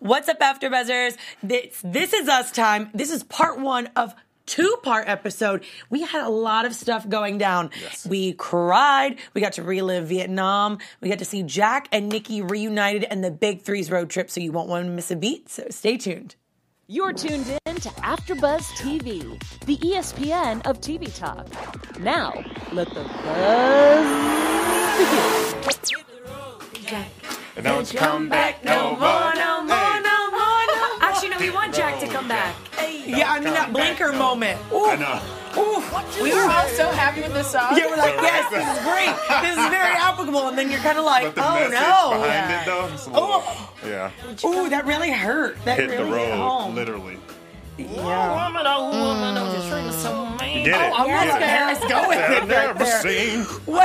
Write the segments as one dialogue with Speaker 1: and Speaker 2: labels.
Speaker 1: What's up, AfterBuzzers? This is us time. This is part one of two-part episode. We had a lot of stuff going down.
Speaker 2: Yes.
Speaker 1: We cried. We got to relive Vietnam. We got to see Jack and Nikki reunited and the Big Three's road trip, so you won't want to miss a beat. So stay tuned.
Speaker 3: You're tuned in to AfterBuzz TV, the ESPN of TV talk. Now, let the buzz begin.
Speaker 2: And don't come back no more.
Speaker 1: Actually, no, we want Jack to come back. Yeah, I mean that blinker moment. Ooh.
Speaker 2: I know.
Speaker 1: Ooh.
Speaker 4: We were all so happy with this song.
Speaker 1: Yeah, we're like, yes, this is great. This is very applicable. And then you're kind of like,
Speaker 2: But the
Speaker 1: oh
Speaker 2: message
Speaker 1: no.
Speaker 2: behind it, though, it's a little, yeah.
Speaker 1: Ooh, that really hurt. That
Speaker 2: Hit
Speaker 1: really
Speaker 2: the
Speaker 1: hit
Speaker 2: road,
Speaker 1: home.
Speaker 2: literally.
Speaker 1: Yeah.
Speaker 2: You get it.
Speaker 1: I'm not letting Harris go with it right
Speaker 2: Never
Speaker 1: there.
Speaker 2: seen.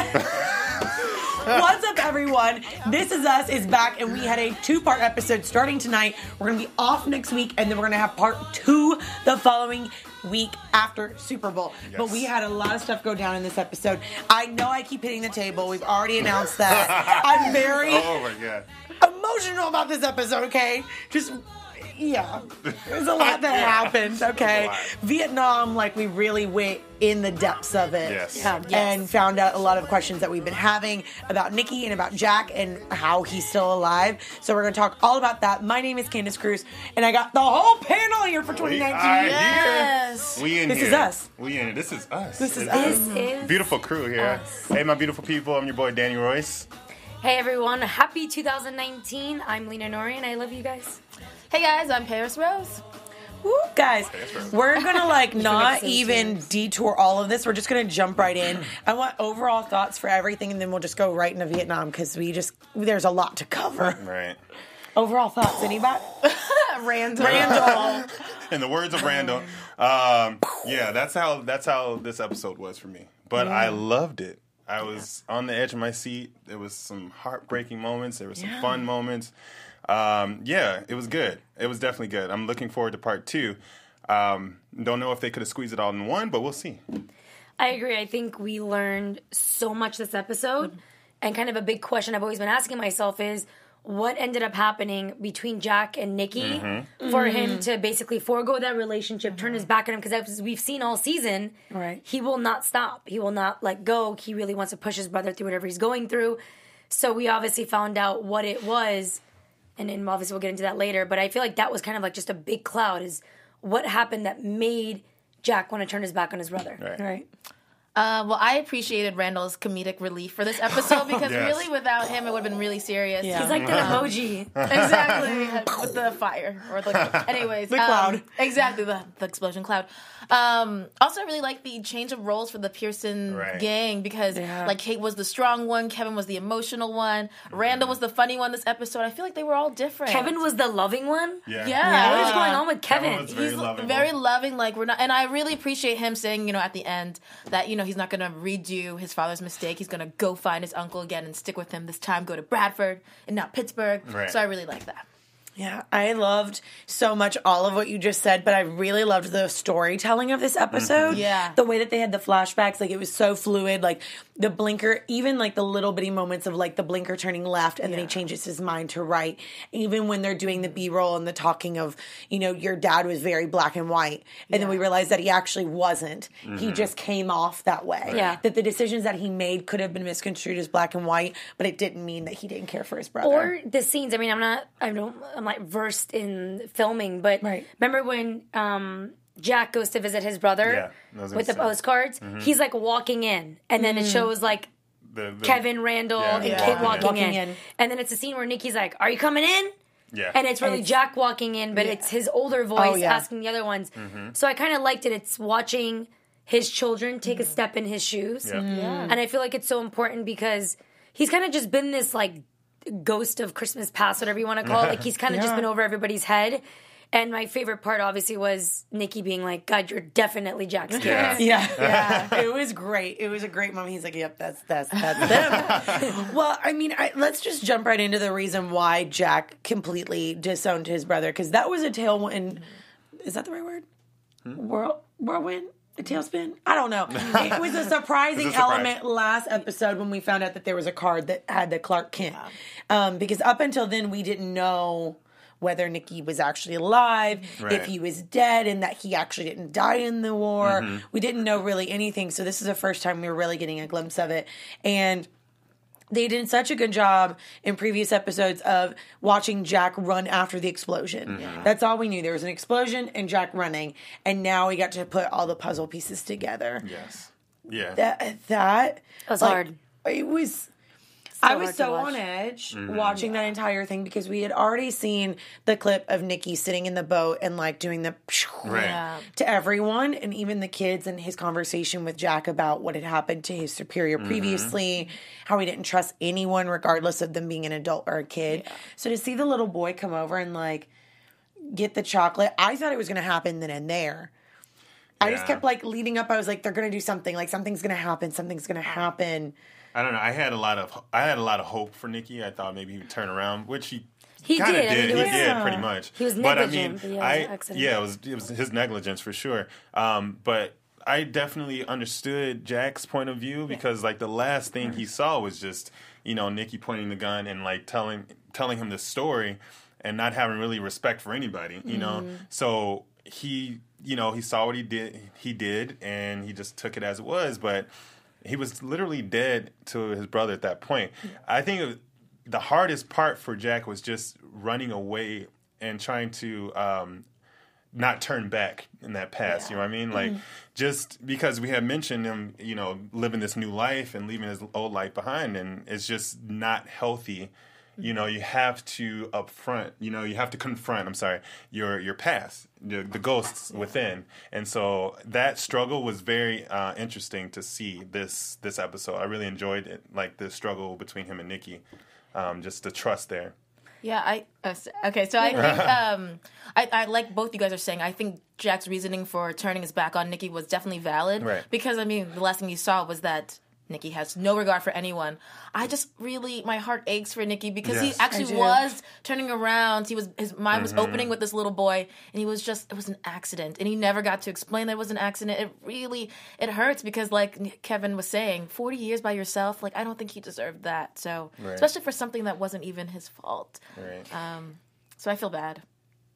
Speaker 1: What's up, everyone? This Is Us is back, and we had a two-part episode starting tonight. We're going to be off next week, and then we're going to have part two the following week after Super Bowl.
Speaker 2: Yes.
Speaker 1: But we had a lot of stuff go down in this episode. I know I keep hitting the table. We've already announced that. I'm very
Speaker 2: Oh, my God.
Speaker 1: emotional about this episode, okay? Yeah. There's a lot that happened, okay?
Speaker 2: A lot.
Speaker 1: Vietnam, like, we really went in the depths of it.
Speaker 2: Yes.
Speaker 1: And found out a lot of questions that we've been having about Nikki and about Jack and how he's still alive. So we're going to talk all about that. My name is Candace Cruz, and I got the whole panel here for 2019.
Speaker 2: We are
Speaker 4: Yes.
Speaker 2: here. We in
Speaker 1: This
Speaker 2: here.
Speaker 1: is us.
Speaker 2: We in it. This is us.
Speaker 1: This is
Speaker 2: It
Speaker 1: us.
Speaker 2: Beautiful crew here. Hey, my beautiful people. I'm your boy, Danny Royce.
Speaker 5: Hey everyone, happy 2019. I'm Lena Nori and I love you guys.
Speaker 4: Hey guys, I'm Paris Rose.
Speaker 1: Woo, guys, we're gonna not
Speaker 5: some
Speaker 1: even detour all of this. We're just gonna jump right in. I want overall thoughts for everything, and then we'll just go right into Vietnam because there's a lot to cover.
Speaker 2: Right.
Speaker 1: Overall thoughts, anybody?
Speaker 4: Randall.
Speaker 2: In the words of Randall, yeah, that's how this episode was for me. But I loved it. I was on the edge of my seat. There was some heartbreaking moments. There were some fun moments. Yeah, it was good. It was definitely good. I'm looking forward to part two. Don't know if they could have squeezed it all in one, but we'll see.
Speaker 5: I agree. I think we learned so much this episode. And kind of a big question I've always been asking myself is, what ended up happening between Jack and Nikki for him to basically forego that relationship, turn his back on him? Because as we've seen all season, he will not stop. He will not let go. He really wants to push his brother through whatever he's going through. So we obviously found out what it was. And then obviously we'll get into that later. But I feel like that was kind of like just a big cloud is what happened that made Jack want to turn his back on his brother.
Speaker 1: Right.
Speaker 4: Well, I appreciated Randall's comedic relief for this episode because really without him, it would have been really serious.
Speaker 1: Yeah.
Speaker 5: He's like that emoji.
Speaker 4: Exactly. With the fire. Anyways.
Speaker 1: The cloud.
Speaker 4: Exactly, the explosion cloud. Also, I really like the change of roles for the Pearson gang because like Kate was the strong one, Kevin was the emotional one, Randall was the funny one this episode. I feel like they were all different.
Speaker 5: Kevin was the loving one?
Speaker 4: Yeah.
Speaker 5: What is going on with Kevin?
Speaker 2: Was very loving.
Speaker 4: Very loving, like we're not, and I really appreciate him saying, at the end that, he's not gonna redo his father's mistake. He's gonna go find his uncle again and stick with him. This time go to Bradford and not Pittsburgh.
Speaker 2: Right.
Speaker 4: So I really like that.
Speaker 1: Yeah, I loved so much all of what you just said, but I really loved the storytelling of this episode.
Speaker 4: Yeah.
Speaker 1: The way that they had the flashbacks, like it was so fluid, like the blinker, even like the little bitty moments of like the blinker turning left and then he changes his mind to right. Even when they're doing the B-roll and the talking of, your dad was very black and white. And then we realized that he actually wasn't. He just came off that way.
Speaker 5: Yeah.
Speaker 1: That the decisions that he made could have been misconstrued as black and white, but it didn't mean that he didn't care for his brother.
Speaker 5: Or the scenes. I mean, I'm like versed in filming, but remember when Jack goes to visit his brother with the postcards? He's like walking in, and then it shows like
Speaker 2: The
Speaker 5: Kevin, Randall, and Kate walking in. And then it's a scene where Nikki's like, "Are you coming in?"
Speaker 2: Yeah.
Speaker 5: And it's really Jack walking in, but it's his older voice asking the other ones. So I kind of liked it. It's watching his children take a step in his shoes. And I feel like it's so important because he's kind of just been this like ghost of Christmas past, whatever you want to call it. Like he's kind of just been over everybody's head. And my favorite part obviously was Nikki being like, "God, you're definitely Jack's kid."
Speaker 1: Yeah. It was great. It was a great moment. He's like, "Yep, that's them." Well, I mean, let's just jump right into the reason why Jack completely disowned his brother, because that was a tailwind. Is that the right word? Whirlwind? A tailspin? I don't know. It was a surprising element last episode when we found out that there was a card that had the Clark Kent. Because up until then, we didn't know whether Nikki was actually alive, if he was dead, and that he actually didn't die in the war. We didn't know really anything. So this is the first time we were really getting a glimpse of it. And they did such a good job in previous episodes of watching Jack run after the explosion. That's all we knew. There was an explosion and Jack running. And now we got to put all the puzzle pieces together.
Speaker 2: Yes. Yeah.
Speaker 1: That
Speaker 5: was hard.
Speaker 1: It was... I was so on edge watching that entire thing because we had already seen the clip of Nikki sitting in the boat and like doing the to everyone and even the kids and his conversation with Jack about what had happened to his superior previously, how he didn't trust anyone regardless of them being an adult or a kid. So to see the little boy come over and like get the chocolate, I thought it was going to happen then and there. I just kept like leading up. I was like, they're going to do something. Like something's going to happen. Something's going to happen.
Speaker 2: I don't know. I had a lot of hope for Nikki. I thought maybe he would turn around, which he
Speaker 5: kind of
Speaker 2: did. He did pretty much.
Speaker 5: He was negligent. But
Speaker 2: it was his negligence for sure. But I definitely understood Jack's point of view because like the last thing he saw was just Nikki pointing the gun and like telling him this story and not having really respect for anybody. So he saw what he did and he just took it as it was, but. He was literally dead to his brother at that point. I think the hardest part for Jack was just running away and trying to not turn back in that past. You know what I mean? Like, just because we had mentioned him, living this new life and leaving his old life behind, and it's just not healthy. You have to you have to confront, your past, the ghosts within. And so that struggle was very interesting to see this episode. I really enjoyed it, like the struggle between him and Nikki, just the trust there.
Speaker 4: Yeah, okay, so I think, I like both you guys are saying, I think Jack's reasoning for turning his back on Nikki was definitely valid. Right. Because, the last thing you saw was that Nikki has no regard for anyone. I just really, my heart aches for Nikki because he actually was turning around. His mind was opening with this little boy, and it was an accident. And he never got to explain that it was an accident. It hurts because, like Kevin was saying, 40 years by yourself, like, I don't think he deserved that. So, especially for something that wasn't even his fault. Right. So I feel bad.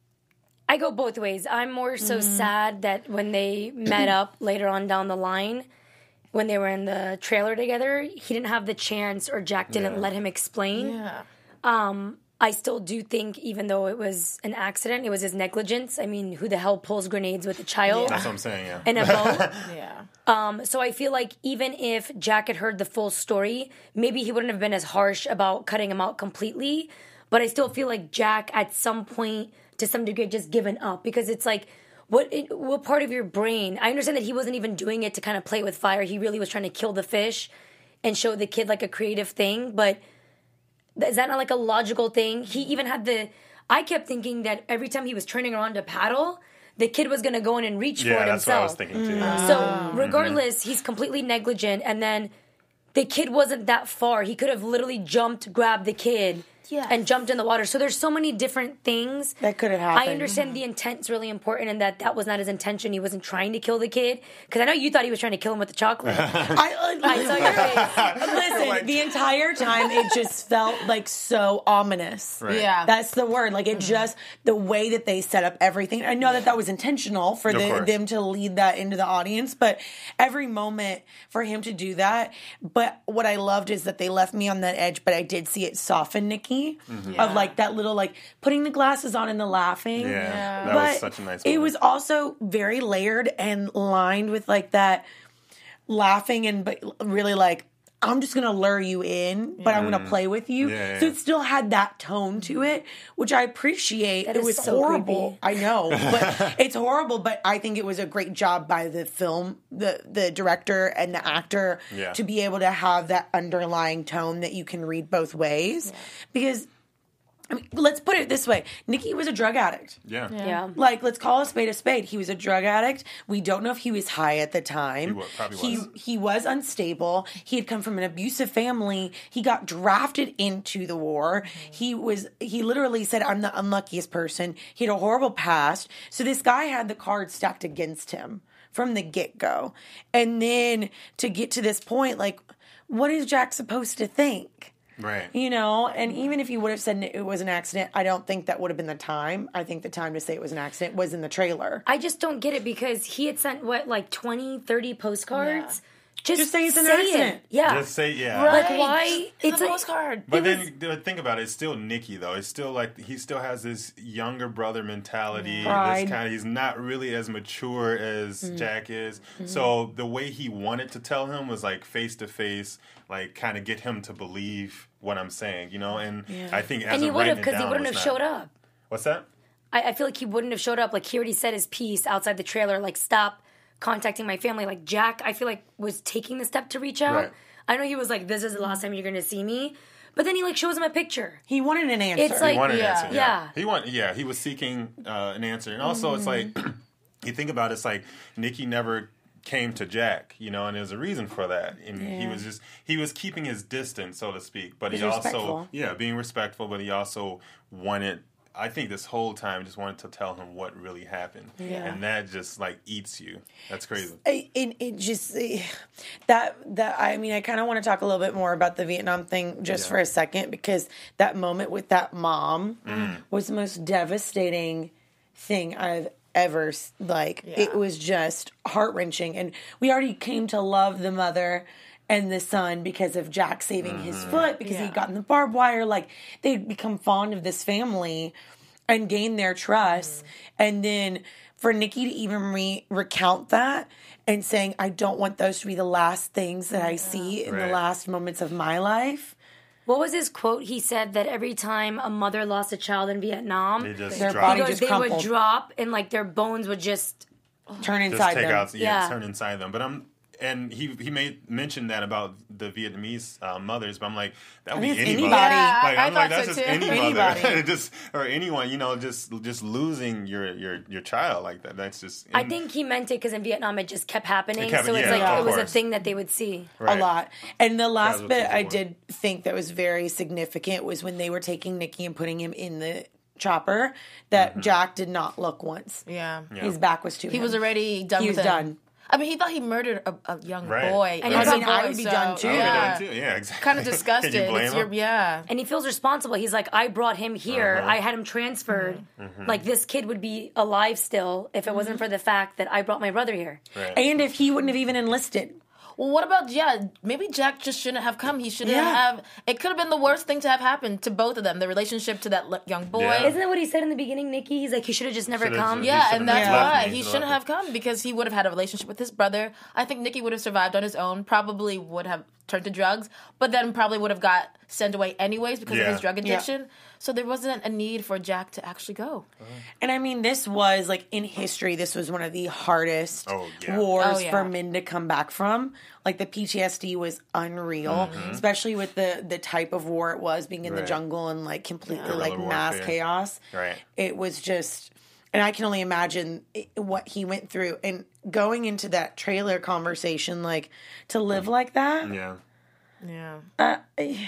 Speaker 5: I go both ways. I'm more so sad that when they met up later on down the line, when they were in the trailer together, he didn't have the chance or Jack didn't let him explain. Yeah. I still do think, even though it was an accident, it was his negligence. Who the hell pulls grenades with a child?
Speaker 2: Yeah. That's what I'm saying, yeah.
Speaker 5: In a boat? So I feel like even if Jack had heard the full story, maybe he wouldn't have been as harsh about cutting him out completely. But I still feel like Jack, at some point, to some degree, just given up. Because it's like, what part of your brain? I understand that he wasn't even doing it to kind of play with fire. He really was trying to kill the fish and show the kid like a creative thing. But is that not like a logical thing? He even had I kept thinking that every time he was turning around to paddle, the kid was going to go in and reach for it himself.
Speaker 2: Yeah, that's what I was thinking too.
Speaker 5: So regardless, he's completely negligent. And then the kid wasn't that far. He could have literally jumped, grabbed the kid. And jumped in the water. So there's so many different things
Speaker 1: that could have happened.
Speaker 5: I understand the intent's really important and that was not his intention. He wasn't trying to kill the kid. Because I know you thought he was trying to kill him with the chocolate. I saw your face.
Speaker 1: Listen, the entire time it just felt like so ominous.
Speaker 2: Right.
Speaker 4: Yeah.
Speaker 1: That's the word. Like it just, the way that they set up everything. I know that was intentional for them to lead that into the audience, but every moment for him to do that. But what I loved is that they left me on that edge, but I did see it soften Nikki. Of like that little like putting the glasses on and the laughing.
Speaker 2: That was such a nice moment.
Speaker 1: It was also very layered and lined with like that laughing and but really like I'm just gonna lure you in, but I'm gonna play with you. So it still had that tone to it, which I appreciate. It was so horrible. Creepy. I know, but it's horrible. But I think it was a great job by the film, the director and the actor to be able to have that underlying tone that you can read both ways. Because let's put it this way. Nikki was a drug addict.
Speaker 2: Yeah.
Speaker 1: Like, let's call a spade a spade. He was a drug addict. We don't know if he was high at the time. He was unstable. He had come from an abusive family. He got drafted into the war. He literally said, I'm the unluckiest person. He had a horrible past. So this guy had the cards stacked against him from the get-go. And then to get to this point, like, what is Jack supposed to think?
Speaker 2: Right.
Speaker 1: You know, and even if you would have said it was an accident, I don't think that would have been the time. I think the time to say it was an accident was in the trailer.
Speaker 5: I just don't get it because he had sent, 20, 30 postcards?
Speaker 1: Yeah. Just say it's an accident.
Speaker 5: Yeah.
Speaker 2: Just say, yeah.
Speaker 5: Like, why?
Speaker 4: It's a postcard.
Speaker 2: But then think about it. It's still Nikki, though. It's still like he still has this younger brother mentality.
Speaker 1: Pride.
Speaker 2: He's not really as mature as Jack is. So the way he wanted to tell him was like face to face, like kind of get him to believe what I'm saying, you know. And I think as
Speaker 5: And he
Speaker 2: of
Speaker 5: would have,
Speaker 2: writing it
Speaker 5: because he
Speaker 2: down
Speaker 5: wouldn't have
Speaker 2: was
Speaker 5: showed
Speaker 2: not-
Speaker 5: up.
Speaker 2: What's that?
Speaker 5: I feel like he wouldn't have showed up. Like, he already said his piece outside the trailer, like, stop contacting my family. Like, Jack, I feel like, was taking the step to reach out.
Speaker 2: Right.
Speaker 5: I know he was like, this is the last time you're going to see me. But then he, like, shows him a picture.
Speaker 1: He wanted an answer.
Speaker 5: It's like-
Speaker 2: He wanted an
Speaker 4: Yeah.
Speaker 2: answer.
Speaker 5: Yeah.
Speaker 2: He was seeking an answer. And also it's like you think about it, it's like Nikki never came to Jack, you know, and there's a reason for that. And he was keeping his distance, so to speak, but he also
Speaker 1: respectful.
Speaker 2: being respectful, but he also wanted, I think this whole time just wanted to tell him what really happened.
Speaker 1: Yeah.
Speaker 2: And that just like eats you. That's crazy.
Speaker 1: It just that I mean, I kind of want to talk a little bit more about the Vietnam thing just for a second, because that moment with that mom was the most devastating thing I've ever it was just heart-wrenching. And we already came to love the mother and the son because of Jack saving his foot, because he'd gotten the barbed wire. Like, they'd become fond of this family and gain their trust. And then for Nikki to even recount that and saying, I don't want those to be the last things that I see in the last moments of my life.
Speaker 5: What was his quote? He said that every time a mother lost a child in Vietnam,
Speaker 2: They just
Speaker 1: Their
Speaker 2: dropped-
Speaker 1: body
Speaker 5: he goes,
Speaker 1: just
Speaker 5: they
Speaker 1: crumpled.
Speaker 5: would drop and, like, their bones would just...
Speaker 1: Turn
Speaker 2: just
Speaker 1: inside
Speaker 2: take
Speaker 1: them.
Speaker 2: out,
Speaker 5: Yeah.
Speaker 2: turn inside them. But and he made mention that about the Vietnamese mothers, but I'm like, that would be
Speaker 1: think it's
Speaker 2: anybody.
Speaker 1: anybody.
Speaker 4: Yeah,
Speaker 2: Like,
Speaker 4: I
Speaker 2: I'm like,
Speaker 4: thought
Speaker 2: that's
Speaker 4: so
Speaker 2: just
Speaker 4: too.
Speaker 2: any mother,
Speaker 1: Anybody.
Speaker 2: just or anyone, you know, just losing your child like that. That's just.
Speaker 5: I think he meant it because in Vietnam it just kept happening.
Speaker 2: It kept-
Speaker 5: so it's
Speaker 2: yeah,
Speaker 5: like
Speaker 2: of
Speaker 5: it was a
Speaker 2: course.
Speaker 5: thing that they would see.
Speaker 1: A lot. And the last
Speaker 2: what
Speaker 1: bit
Speaker 2: people
Speaker 1: I
Speaker 2: were.
Speaker 1: did think that was very significant was when they were taking Nikki and putting him in the chopper, that Jack did not look once.
Speaker 4: Yeah.
Speaker 1: His back was to
Speaker 4: He
Speaker 1: him.
Speaker 4: was already done
Speaker 1: He
Speaker 4: with
Speaker 1: was
Speaker 4: him.
Speaker 1: done.
Speaker 4: I mean, he thought he murdered a young
Speaker 2: Right.
Speaker 4: boy.
Speaker 2: And
Speaker 4: It was
Speaker 1: I
Speaker 4: a
Speaker 1: mean, I
Speaker 4: boy,
Speaker 1: would be
Speaker 4: so-
Speaker 1: done too.
Speaker 2: I would've
Speaker 4: Yeah.
Speaker 2: done too. Yeah, exactly.
Speaker 4: Kind of disgusted.
Speaker 2: Can you blame
Speaker 4: It's your,
Speaker 2: him?
Speaker 4: yeah.
Speaker 5: And he feels responsible. He's like, I brought him here. I had him transferred. Like, this kid would be alive still if it wasn't for the fact that I brought my brother here.
Speaker 2: Right.
Speaker 1: And if he wouldn't have even enlisted.
Speaker 4: Well, what about, maybe Jack just shouldn't have come. He shouldn't
Speaker 1: Yeah.
Speaker 4: have. It could have been the worst thing to have happened to both of them. The relationship to that young boy.
Speaker 2: Yeah.
Speaker 5: Isn't that what he said in the beginning, Nikki? He's like, he should have just never
Speaker 2: Should've
Speaker 5: come.
Speaker 2: just-
Speaker 4: Yeah,
Speaker 2: should've
Speaker 4: and that's
Speaker 2: just left
Speaker 4: why
Speaker 2: me.
Speaker 4: he
Speaker 2: He
Speaker 4: shouldn't
Speaker 2: left
Speaker 4: have come, because he would have had a relationship with his brother. I think Nicky would have survived on his own, probably would have turned to drugs, but then probably would have got sent away anyways because of
Speaker 2: Yeah.
Speaker 4: his drug
Speaker 1: Yeah.
Speaker 4: addiction. So there wasn't a need for Jack to actually go.
Speaker 1: And I mean, this was like in history, this was one of the hardest
Speaker 2: Oh, yeah.
Speaker 1: wars
Speaker 4: Oh, yeah.
Speaker 1: for men to come back from. Like, the PTSD was unreal, especially with the type of war it was, being in the
Speaker 2: Right.
Speaker 1: jungle and like completely
Speaker 2: Guerrilla
Speaker 1: like mass
Speaker 2: warfare.
Speaker 1: chaos.
Speaker 2: Right.
Speaker 1: It was just, and I can only imagine what he went through. And going into that trailer conversation, like, to live like that.
Speaker 2: Yeah.
Speaker 4: Yeah.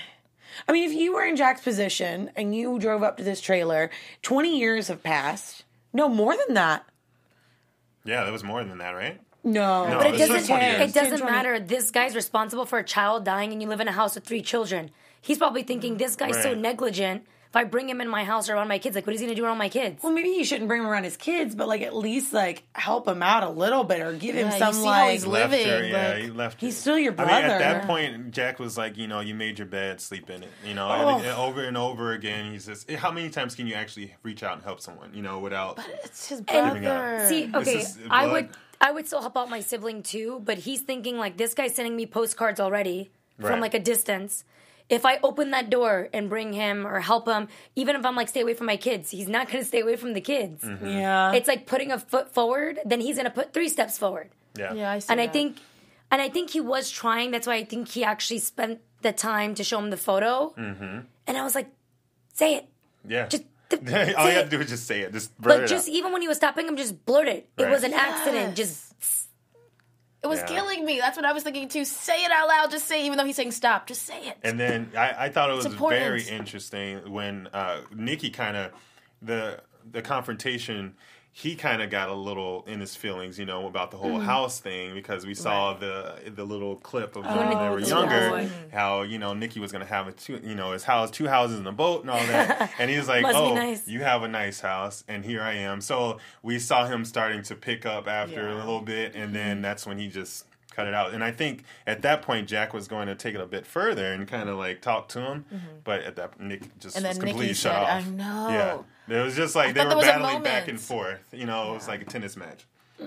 Speaker 1: I mean, if you were in Jack's position and you drove up to this trailer, 20 years have passed. No, more than that.
Speaker 2: Yeah, that was more than that, right?
Speaker 1: No.
Speaker 2: No,
Speaker 5: But it
Speaker 2: this was
Speaker 5: doesn't.
Speaker 2: 20 years.
Speaker 5: It doesn't
Speaker 1: 20.
Speaker 5: matter. This guy's responsible for a child dying, and you live in a house with 3 children. He's probably thinking, this guy's so
Speaker 2: Right.
Speaker 5: negligent. If I bring him in my house or around my kids, like, what is he gonna do around my kids?
Speaker 1: Well, maybe you shouldn't bring him around his kids, but like at least like help him out a little bit or give him
Speaker 4: Yeah, you
Speaker 1: some
Speaker 4: see how
Speaker 1: like
Speaker 4: he's living,
Speaker 2: Yeah,
Speaker 4: like,
Speaker 2: he left her.
Speaker 1: he's still your
Speaker 2: I mean, at
Speaker 1: brother.
Speaker 2: that point, Jack was like, you know, you made your bed, sleep in it. You know, and over and over again, he's just, how many times can you actually reach out and help someone, you know, without.
Speaker 4: It's his
Speaker 2: Giving up.
Speaker 4: brother.
Speaker 5: See, okay,
Speaker 2: is
Speaker 5: I
Speaker 2: blood.
Speaker 5: would still help out my sibling too, but he's thinking like, this guy's sending me postcards already from
Speaker 2: Right.
Speaker 5: like a distance. If I open that door and bring him or help him, even if I'm like, stay away from my kids, he's not going to stay away from the kids.
Speaker 1: Yeah.
Speaker 5: It's like putting a foot forward, then he's going to put 3 steps forward.
Speaker 2: Yeah.
Speaker 4: Yeah, I see
Speaker 5: And
Speaker 4: that.
Speaker 5: I think he was trying. That's why I think he actually spent the time to show him the photo. And I was like, say it.
Speaker 2: Yeah.
Speaker 5: Just
Speaker 2: All you have to do is just say it. Just blurt
Speaker 5: But
Speaker 2: it
Speaker 5: just
Speaker 2: out.
Speaker 5: even when he was stopping him, just blurt it. It
Speaker 2: Right.
Speaker 5: was an accident. Just
Speaker 4: It was
Speaker 2: Yeah.
Speaker 4: killing me. That's what I was thinking too. Say it out loud. Just say it, even though he's saying stop. Just say it.
Speaker 2: And then I thought it was
Speaker 4: important.
Speaker 2: very interesting when Nikki kind of the confrontation. he kind of got a little in his feelings, about the whole house thing, because we saw the little clip of when they were younger, how Nikki was going to have his house, 2 houses and a boat and all that, and he was like, "Oh, nice. You have a nice house, and here I am." So we saw him starting to pick up after a little bit, and then that's when he just cut it out. And I think at that point Jack was going to take it a bit further and kind of like talk to him, but at that Nick just was completely
Speaker 4: Nikki
Speaker 2: shut
Speaker 4: said,
Speaker 2: off.
Speaker 4: I know.
Speaker 2: Yeah. It was just like they were battling back and forth. It was like a tennis match.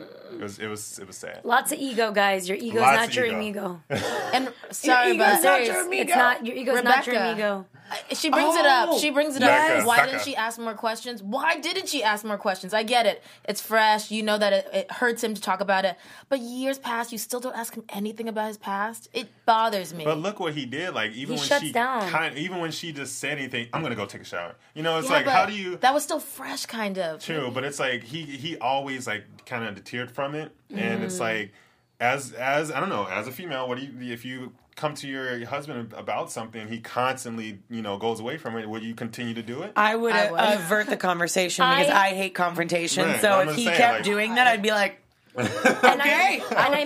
Speaker 2: It was sad.
Speaker 5: Lots of ego, guys. Your ego's not your amigo.
Speaker 4: And sorry, but
Speaker 5: it's not your ego's not your amigo.
Speaker 4: She brings it up. She brings it up. Why
Speaker 2: Becca.
Speaker 4: didn't she ask more questions? Why didn't she ask more questions? I get it. It's fresh. You know that it hurts him to talk about it. But years pass, you still don't ask him anything about his past. It bothers me.
Speaker 2: But look what he did. Like even when she just said anything, I'm gonna go take a shower. It's like, how do you?
Speaker 4: That was still fresh, kind of.
Speaker 2: True, but it's like he always like kind of deterred from it, and it's like as I don't know, as a female, if you come to your husband about something, he constantly, goes away from it, would you continue to do it?
Speaker 1: I would avert the conversation because I hate confrontation. Right, so if he kept doing that, I'd be like, okay,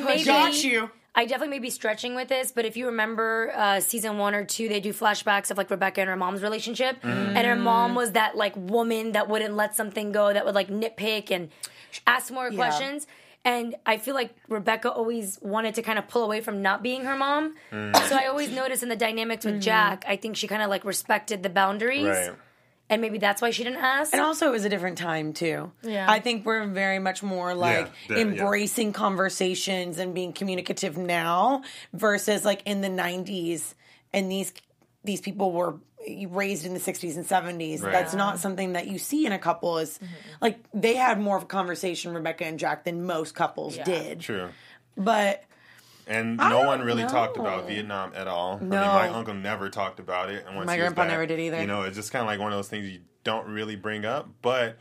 Speaker 1: got you.
Speaker 5: I definitely may be stretching with this, but if you remember season 1 or 2, they do flashbacks of like Rebecca and her mom's relationship, and her mom was that like woman that wouldn't let something go, that would like nitpick and ask more questions. And I feel like Rebecca always wanted to kind of pull away from not being her mom. So I always noticed in the dynamics with Jack, I think she kind of like respected the boundaries. Right. And maybe that's why she didn't ask.
Speaker 1: And also it was a different time too. Yeah. I think we're very much more like embracing conversations and being communicative now versus like in the 90s, and these people were raised in the 60s and 70s. Right. That's not something that you see in a couple. Is like they had more of a conversation, Rebecca and Jack, than most couples did.
Speaker 2: True.
Speaker 1: But
Speaker 2: and no one really talked about Vietnam at all.
Speaker 1: No.
Speaker 2: I mean, my uncle never talked about it. And once
Speaker 1: my grandpa never did either.
Speaker 2: It's just kind of like one of those things you don't really bring up. But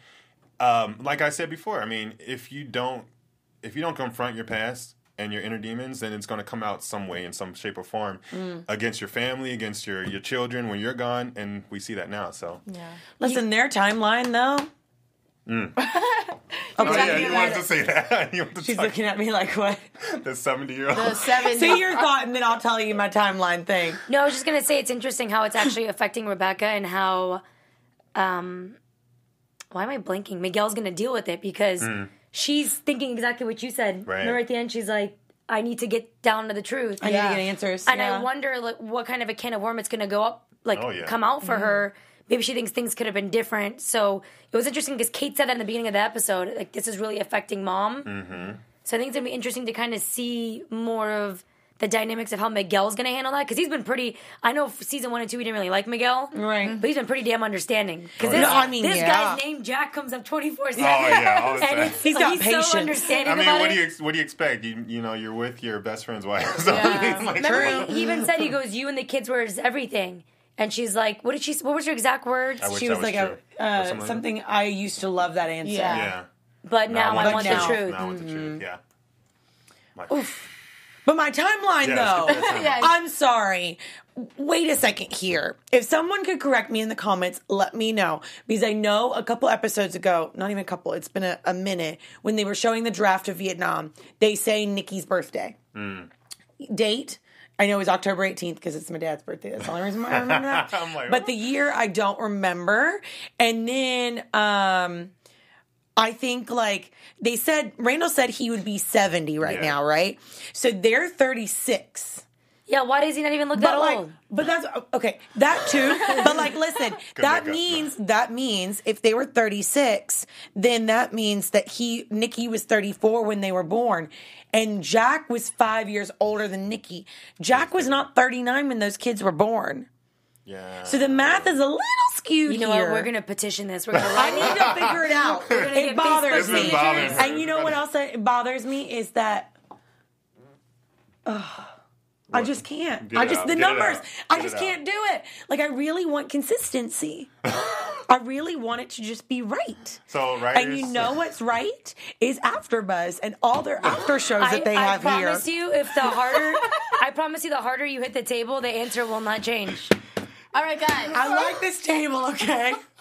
Speaker 2: like I said before, I mean, if you don't confront your past and your inner demons, then it's going to come out some way, in some shape or form, against your family, against your children when you're gone, and we see that now. So,
Speaker 1: listen, their timeline though.
Speaker 2: Okay, you wanted to say that.
Speaker 1: She's looking at me like, what?
Speaker 2: The 70-year-old.
Speaker 4: The 70.
Speaker 1: Say your thought, and then I'll tell you my timeline thing.
Speaker 5: No, I was just gonna say it's interesting how it's actually affecting Rebecca and how. Why am I blanking? Miguel's gonna deal with it because she's thinking exactly what you said.
Speaker 2: Right.
Speaker 5: Remember at the end, she's like, "I need to get down to the truth.
Speaker 1: I need to get answers."
Speaker 5: And I wonder, like, what kind of a can of worm it's gonna go up, come out for her. Maybe she thinks things could have been different. So it was interesting because Kate said that in the beginning of the episode, like, this is really affecting Mom. So I think it's going to be interesting to kind of see more of the dynamics of how Miguel's going to handle that. Because he's been pretty, I know for season 1 and 2 we didn't really like Miguel.
Speaker 1: Right.
Speaker 5: But he's been pretty damn understanding. Because this guy's name, Jack, comes up 24/7.
Speaker 2: Oh, yeah, all the time.
Speaker 1: He's got patience.
Speaker 5: So understanding
Speaker 2: what do you expect? You're with your best friend's wife. So
Speaker 5: Remember, he even said, he goes, you and the kids were everything. And she's like, what was your exact words?
Speaker 1: She was like, something, I used to love that answer.
Speaker 2: Yeah.
Speaker 5: But now I want the truth.
Speaker 2: Now I want the truth, yeah.
Speaker 1: Oof. But my timeline, though, I'm sorry. Wait a second here. If someone could correct me in the comments, let me know. Because I know a couple episodes ago, not even a couple, it's been a minute, when they were showing the draft of Vietnam, they say Nikki's birthday. Date. I know it was October 18th because it's my dad's birthday. That's the only reason why I remember that.
Speaker 2: I'm like,
Speaker 1: but the year I don't remember. And then I think like they said, Randall said he would be 70 right now, right? So they're 36.
Speaker 5: Yeah, why does he not even look that old?
Speaker 1: But that's okay. That too. But like, listen, that means if they were 36, then that means that Nikki was 34 when they were born, and Jack was 5 years older than Nikki. Jack was not 39 when those kids were born.
Speaker 2: Yeah.
Speaker 1: So the math is a little skewed.
Speaker 5: You know
Speaker 1: here.
Speaker 5: what? We're gonna petition this. We're gonna.
Speaker 1: I need to figure it out. It bothers me. And you know what else bothers me is that. I just can't. The numbers. I just can't do it. Like, I really want consistency. I really want it to just be right.
Speaker 2: So, writers,
Speaker 1: and you know what's right is AfterBuzz and all their after shows that they have here.
Speaker 5: I promise you, I promise you, the harder you hit the table, the answer will not change.
Speaker 4: All right, guys.
Speaker 1: I like this table, okay?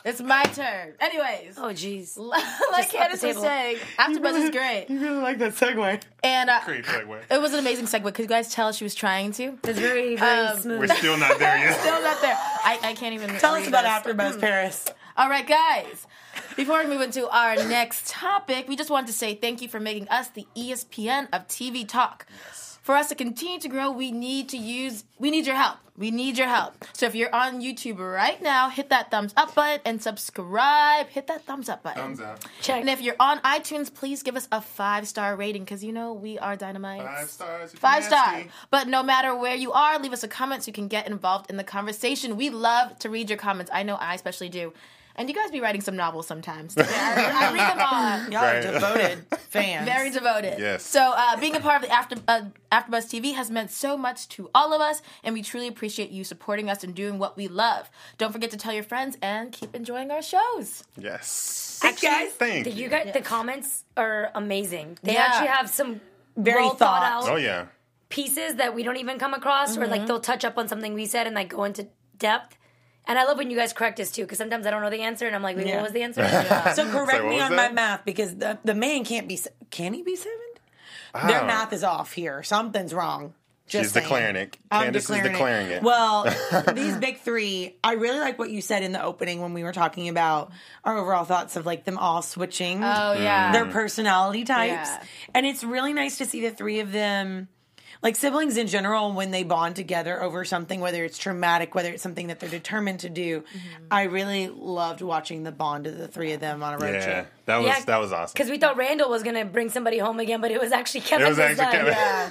Speaker 4: It's my turn. Anyways.
Speaker 5: Oh, jeez.
Speaker 4: Like Candace was saying, AfterBuzz is great.
Speaker 2: You really like that segue.
Speaker 4: And
Speaker 2: Great segue.
Speaker 4: it was an amazing segue. Could you guys tell she was trying to?
Speaker 5: It's very, very smooth.
Speaker 2: We're still not there yet.
Speaker 4: Still not there. I can't even
Speaker 1: Tell us
Speaker 4: read
Speaker 1: about
Speaker 4: this.
Speaker 1: AfterBuzz Paris.
Speaker 4: All right, guys. Before we move into our next topic, we just wanted to say thank you for making us the ESPN of TV talk. For us to continue to grow, we need your help. We need your help. So if you're on YouTube right now, hit that thumbs up button and subscribe. Hit that thumbs up button.
Speaker 2: Thumbs up.
Speaker 5: Check.
Speaker 4: And if you're on iTunes, please give us a 5-star rating because we are dynamite.
Speaker 2: 5 stars.
Speaker 4: 5-star. But no matter where you are, leave us a comment so you can get involved in the conversation. We love to read your comments. I know I especially do. And you guys be writing some novels sometimes. I read them all.
Speaker 1: Y'all are devoted fans.
Speaker 4: Very devoted.
Speaker 2: Yes.
Speaker 4: So being a part of the AfterBuzz TV has meant so much to all of us, and we truly appreciate you supporting us and doing what we love. Don't forget to tell your friends and keep enjoying our shows.
Speaker 2: Yes.
Speaker 5: Actually,
Speaker 2: Thank you.
Speaker 5: you guys, the comments are amazing. They
Speaker 4: Yeah.
Speaker 5: actually have some
Speaker 1: Very
Speaker 5: well thought
Speaker 1: thought.
Speaker 5: out
Speaker 2: Oh, yeah.
Speaker 5: pieces that we don't even come across, or like they'll touch up on something we said and like go into depth. And I love when you guys correct us too, because sometimes I don't know the answer and I'm like, wait,
Speaker 1: Yeah.
Speaker 5: what was the answer?
Speaker 1: So correct
Speaker 2: what
Speaker 1: me
Speaker 2: was
Speaker 1: on my
Speaker 2: that?
Speaker 1: math because the man can't be. Can he be 7? Their
Speaker 2: Oh.
Speaker 1: math is off here. Something's wrong. Just
Speaker 2: She's
Speaker 1: saying.
Speaker 2: declaring it.
Speaker 1: I'm
Speaker 2: Candace is declaring it.
Speaker 1: Well, these big 3, I really like what you said in the opening when we were talking about our overall thoughts of like them all switching
Speaker 4: Oh, yeah.
Speaker 1: their personality types.
Speaker 4: Yeah.
Speaker 1: And it's really nice to see the 3 of them, like siblings in general, when they bond together over something, whether it's traumatic, whether it's something that they're determined to do. I really loved watching the bond of the 3 of them on a road
Speaker 2: Yeah.
Speaker 1: trip.
Speaker 2: That was awesome.
Speaker 5: Because we thought Randall was going to bring somebody home again, but it was actually Kevin.
Speaker 2: It was
Speaker 5: this
Speaker 2: actually
Speaker 5: time.
Speaker 2: Kevin.
Speaker 5: Yeah.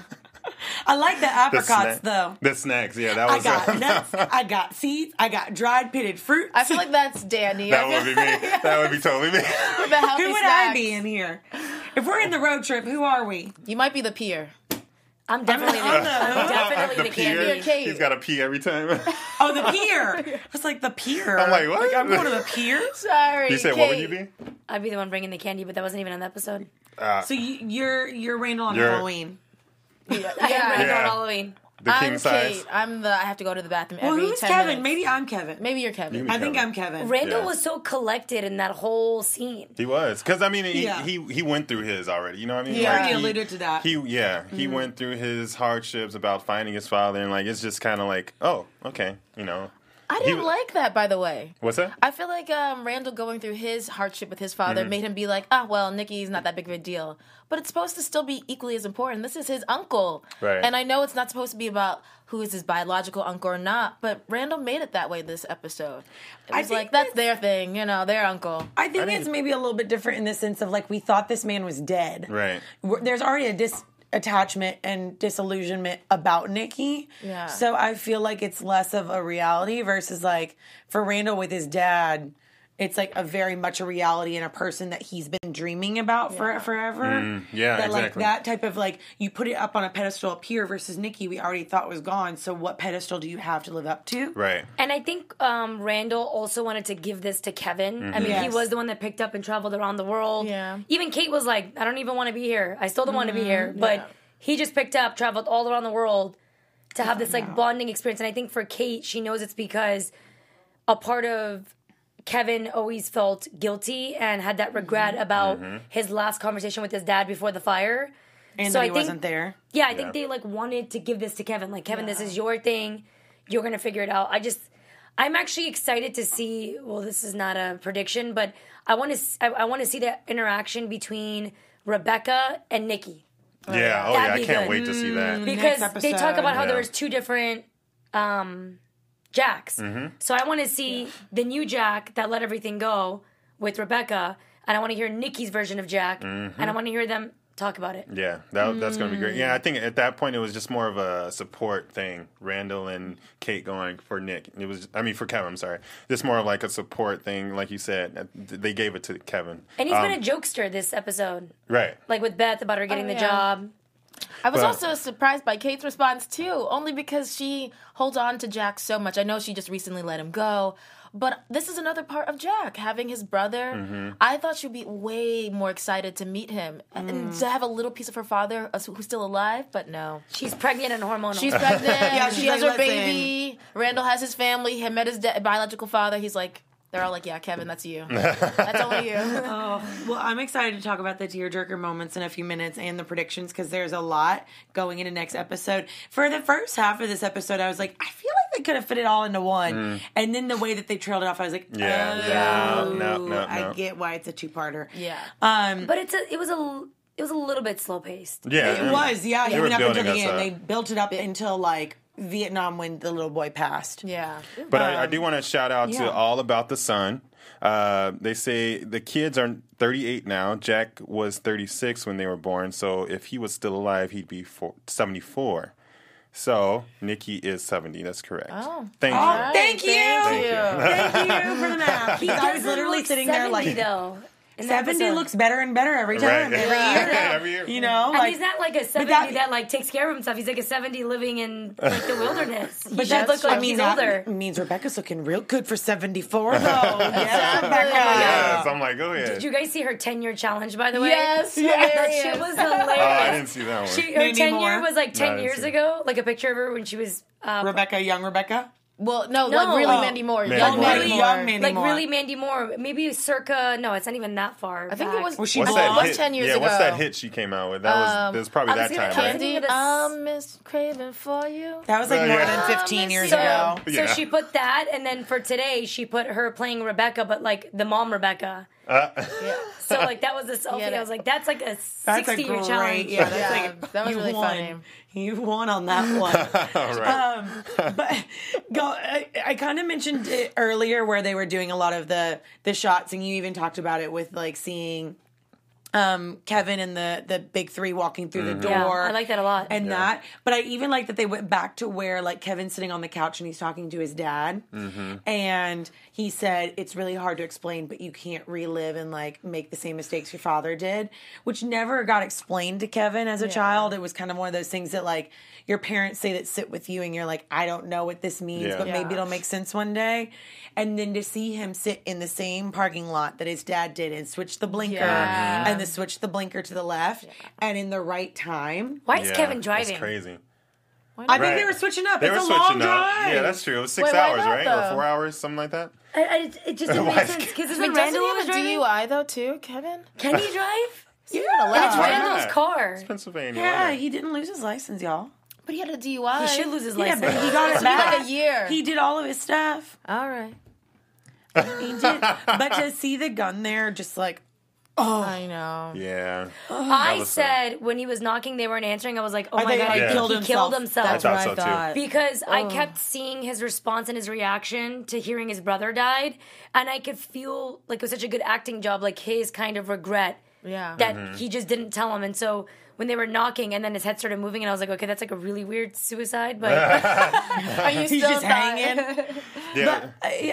Speaker 1: I like the
Speaker 2: The
Speaker 1: apricots,
Speaker 2: snack-
Speaker 1: though.
Speaker 2: The snacks, yeah, that
Speaker 1: I
Speaker 2: was
Speaker 1: got nuts. I got seeds. I got dried pitted fruits.
Speaker 4: I feel like that's Danny.
Speaker 2: that would be me. That would be totally me.
Speaker 4: The healthy
Speaker 1: Who would
Speaker 4: snacks.
Speaker 1: I be in here? If we're in the road trip, who are we?
Speaker 4: You might be the peer.
Speaker 5: I'm definitely
Speaker 2: The
Speaker 5: the
Speaker 2: pier.
Speaker 5: candy.
Speaker 4: Kate.
Speaker 2: He's got a pee every time.
Speaker 1: Oh, the pier. I was like, the pier.
Speaker 2: I'm like, what?
Speaker 1: I'm going to the pier.
Speaker 4: Sorry.
Speaker 2: You said, what would you be?
Speaker 5: I'd be the one bringing the candy, but that wasn't even on the episode.
Speaker 1: So you're Randall on
Speaker 2: You're-
Speaker 1: Halloween.
Speaker 5: I am
Speaker 4: Yeah.
Speaker 5: Randall
Speaker 2: Yeah.
Speaker 5: on Halloween.
Speaker 2: The king
Speaker 4: I'm
Speaker 2: size.
Speaker 4: Kate. I have to go to the bathroom
Speaker 1: Well,
Speaker 4: every
Speaker 1: who's
Speaker 4: 10
Speaker 1: Kevin?
Speaker 4: minutes.
Speaker 1: Maybe I'm Kevin.
Speaker 4: Maybe you're Kevin.
Speaker 2: You-
Speaker 1: I think
Speaker 2: Kevin.
Speaker 1: I'm Kevin.
Speaker 5: Randall
Speaker 2: Yeah.
Speaker 5: was so collected in that whole scene.
Speaker 2: He was, because I mean,
Speaker 1: Yeah.
Speaker 2: he went through his already. You know what I mean?
Speaker 1: He already
Speaker 2: he
Speaker 1: alluded to that.
Speaker 2: He went through his hardships about finding his father, and like it's just kind of like, oh, okay, you know.
Speaker 4: I didn't like that, by the way.
Speaker 2: What's that?
Speaker 4: I feel like Randall going through his hardship with his father made him be like, well, Nikki's not that big of a deal. But it's supposed to still be equally as important. This is his uncle.
Speaker 2: Right.
Speaker 4: And I know it's not supposed to be about who is his biological uncle or not, but Randall made it that way this episode. It
Speaker 1: I
Speaker 4: was
Speaker 1: think
Speaker 4: like, that's their thing, their uncle.
Speaker 1: I think it's maybe a little bit different in the sense of like we thought this man was dead.
Speaker 2: Right.
Speaker 1: There's already a disattachment and disillusionment about Nikki.
Speaker 4: Yeah.
Speaker 1: So I feel like it's less of a reality versus like for Randall with his dad, it's like a very much a reality and a person that he's been dreaming about for forever.
Speaker 2: yeah,
Speaker 1: that like
Speaker 2: exactly.
Speaker 1: that type of like you put it up on a pedestal up here versus Nikki we already thought was gone. So what pedestal do you have to live up to?
Speaker 2: Right.
Speaker 5: And I think Randall also wanted to give this to Kevin. I mean, he
Speaker 1: Yes.
Speaker 5: was the one that picked up and traveled around the world.
Speaker 4: Yeah.
Speaker 5: Even Kate was like, I don't even want to be here. I still don't want to be here. But he just picked up, traveled all around the world to have this like bonding experience. And I think for Kate, she knows it's because a part of Kevin always felt guilty and had that regret about his last conversation with his dad before the fire.
Speaker 1: And
Speaker 5: So
Speaker 1: that
Speaker 5: I
Speaker 1: he
Speaker 5: think-
Speaker 1: wasn't there.
Speaker 5: Yeah, I think they like wanted to give this to Kevin. Like, Kevin, this is your thing. You're gonna figure it out. I'm actually excited to see. Well, this is not a prediction, but I want to see the interaction between Rebecca and Nikki
Speaker 2: Yeah. Oh,
Speaker 5: That'd
Speaker 2: yeah.
Speaker 5: be
Speaker 2: I can't
Speaker 5: good.
Speaker 2: wait to see that.
Speaker 5: because
Speaker 1: Next
Speaker 5: they talk
Speaker 1: episode.
Speaker 5: about how
Speaker 2: Yeah.
Speaker 5: there was two different Jacks. So I want to see the new Jack that let everything go with Rebecca, and I want to hear Nikki's version of Jack, and I want to hear them talk about it.
Speaker 2: Yeah, that's going to be great. Yeah, I think at that point it was just more of a support thing. Randall and Kate going for Nick. For Kevin, I'm sorry. Just more of like a support thing, like you said. They gave it to Kevin.
Speaker 5: And he's been a jokester this episode,
Speaker 2: Right.
Speaker 5: like with Beth about her getting the
Speaker 4: yeah.
Speaker 5: job.
Speaker 4: I was
Speaker 2: But-
Speaker 4: also surprised by Kate's response too, only because she holds on to Jack so much. I know she just recently let him go, but this is another part of Jack, having his brother. I thought she'd be way more excited to meet him and to have a little piece of her father who's still alive, but no.
Speaker 5: She's pregnant and hormonal.
Speaker 4: She's pregnant.
Speaker 1: she's
Speaker 4: she has
Speaker 1: like,
Speaker 4: her
Speaker 1: "Listen."
Speaker 4: baby. Randall has his family. He met his biological father. He's like, They're all like, yeah, Kevin, that's you. That's only you.
Speaker 1: Well, I'm excited to talk about the tearjerker moments in a few minutes and the predictions because there's a lot going into next episode. For the first half of this episode, I was like, I feel like they could have fit it all into one. And then the way that they trailed it off, I was like, no, I get why it's a two-parter.
Speaker 4: Yeah.
Speaker 5: But it was a little bit slow paced.
Speaker 1: Yeah, it was. Yeah,
Speaker 2: They were
Speaker 1: even up until
Speaker 2: building
Speaker 1: the
Speaker 2: us
Speaker 1: end,
Speaker 2: up.
Speaker 1: they built it up until like Vietnam when the little boy passed.
Speaker 4: Yeah.
Speaker 2: But I do want to shout out to All About the Sun. They say the kids are 38 now. Jack was 36 when they were born. So if he was still alive, he'd be 74. So Nikki is 70. That's correct.
Speaker 4: Oh.
Speaker 2: Thank
Speaker 1: Oh,
Speaker 2: you.
Speaker 1: thank you.
Speaker 4: Thank you.
Speaker 1: Thank you for the math. I was literally sitting there like,
Speaker 5: though. In the
Speaker 1: 70
Speaker 5: episode.
Speaker 1: looks better and better every time.
Speaker 2: Right.
Speaker 1: Every year.
Speaker 2: Every year.
Speaker 1: You know?
Speaker 5: And
Speaker 1: Like,
Speaker 5: he's not like a 70 that like takes care of himself. He's like a 70 living in like the wilderness. He should look like he's older.
Speaker 1: That means Rebecca's looking real good for 74, though. Yes, Rebecca.
Speaker 2: Yes, I'm like, go ahead.
Speaker 5: Did you guys see her 10-year challenge, by the way?
Speaker 4: Yes.
Speaker 5: That shit was hilarious.
Speaker 2: Oh, I didn't see that one.
Speaker 5: Her
Speaker 1: Mandy
Speaker 5: 10-year
Speaker 1: Moore?
Speaker 5: was like 10
Speaker 2: No, I didn't
Speaker 5: years
Speaker 2: see it.
Speaker 5: ago. Like a picture of her when she was
Speaker 1: Rebecca, young Rebecca?
Speaker 4: Well, no,
Speaker 5: No.
Speaker 4: like really
Speaker 5: Oh.
Speaker 4: Mandy Moore.
Speaker 2: Mandy
Speaker 4: Young
Speaker 2: Moore.
Speaker 4: Mandy
Speaker 1: Really
Speaker 4: Moore.
Speaker 1: young Mandy
Speaker 5: like
Speaker 1: Moore.
Speaker 5: really Mandy Moore. Maybe circa. No, it's not even that far.
Speaker 4: I think it was.
Speaker 1: Was she
Speaker 2: What's
Speaker 1: born?
Speaker 2: that
Speaker 4: was
Speaker 2: hit?
Speaker 4: 10 years
Speaker 2: yeah,
Speaker 4: ago.
Speaker 2: what's that hit she came out with? That was probably that time, right?
Speaker 4: Candy,
Speaker 5: Right?
Speaker 4: I'm Miss Craving for you.
Speaker 1: That was like
Speaker 2: Oh,
Speaker 1: more
Speaker 2: yeah.
Speaker 1: than 15 years
Speaker 5: So,
Speaker 1: ago.
Speaker 5: so
Speaker 2: Yeah.
Speaker 5: she put that, and then for today, she put her playing Rebecca, but like the mom Rebecca. So like that was a selfie.
Speaker 4: Yeah,
Speaker 5: I was like, that's like a
Speaker 1: That's a
Speaker 5: 60-year
Speaker 1: great,
Speaker 5: challenge.
Speaker 1: yeah, that's
Speaker 4: Yeah,
Speaker 1: like,
Speaker 4: that was
Speaker 1: you
Speaker 4: really
Speaker 1: won.
Speaker 4: funny.
Speaker 1: You won on that one.
Speaker 2: All right.
Speaker 1: But I kind of mentioned it earlier where they were doing a lot of the shots, and you even talked about it with like seeing Kevin and the big three walking through the door.
Speaker 5: Yeah, I like that a lot.
Speaker 1: And that, but I even like that they went back to where like Kevin's sitting on the couch and he's talking to his dad, and he said it's really hard to explain, but you can't relive and like make the same mistakes your father did, which never got explained to Kevin as a child. It was kind of one of those things that like your parents say that sit with you, and you're like, I don't know what this means,
Speaker 2: Yeah.
Speaker 1: but maybe it'll make sense one day. And then to see him sit in the same parking lot that his dad did and switch the blinker
Speaker 4: Yeah.
Speaker 1: and switch the blinker to the left and in the right time.
Speaker 5: Why is
Speaker 2: Yeah,
Speaker 5: Kevin
Speaker 2: That's
Speaker 5: driving?
Speaker 2: crazy.
Speaker 1: I think
Speaker 2: Right.
Speaker 1: they were switching up.
Speaker 2: They
Speaker 1: It's
Speaker 2: were
Speaker 1: a
Speaker 2: switching
Speaker 1: long
Speaker 2: up.
Speaker 1: drive.
Speaker 2: Yeah, that's true. It was 6
Speaker 4: Wait, why
Speaker 2: hours,
Speaker 4: not,
Speaker 2: right?
Speaker 4: though?
Speaker 2: Or 4 hours, something like that.
Speaker 5: It just didn't
Speaker 2: Why
Speaker 5: make
Speaker 2: is
Speaker 5: sense because
Speaker 4: Wait,
Speaker 5: isn't
Speaker 4: doesn't
Speaker 5: Randall
Speaker 4: he
Speaker 5: was
Speaker 4: have a
Speaker 5: driving?
Speaker 4: DUI though too, Kevin?
Speaker 5: Can he drive?
Speaker 4: You're not
Speaker 5: And it's
Speaker 4: allowed.
Speaker 2: Why
Speaker 5: Randall's
Speaker 2: not?
Speaker 5: car.
Speaker 2: It's Pennsylvania.
Speaker 1: Yeah,
Speaker 2: why not?
Speaker 1: he didn't lose his license, y'all.
Speaker 4: But he had a DUI.
Speaker 5: He should lose his
Speaker 1: Yeah,
Speaker 5: license.
Speaker 1: but he got it
Speaker 4: It's been
Speaker 1: back.
Speaker 4: like a year.
Speaker 1: He did all of his stuff.
Speaker 4: All right.
Speaker 1: He did. But to see the gun there, just like,
Speaker 4: I know.
Speaker 2: Yeah.
Speaker 5: I
Speaker 2: was
Speaker 5: said when he was knocking, they weren't answering. I was like, oh my
Speaker 1: think
Speaker 5: god, I
Speaker 1: he
Speaker 5: think
Speaker 1: killed
Speaker 5: he
Speaker 1: himself.
Speaker 5: killed himself.
Speaker 2: I thought so, too.
Speaker 5: Because I kept seeing his response and his reaction to hearing his brother died, and I could feel like it was such a good acting job, like his kind of regret
Speaker 4: Yeah.
Speaker 5: that he just didn't tell him. And so when they were knocking, and then his head started moving, and I was like, okay, that's like a really weird suicide, but
Speaker 4: Are you
Speaker 1: he's
Speaker 4: still
Speaker 1: just hanging.
Speaker 2: Yeah.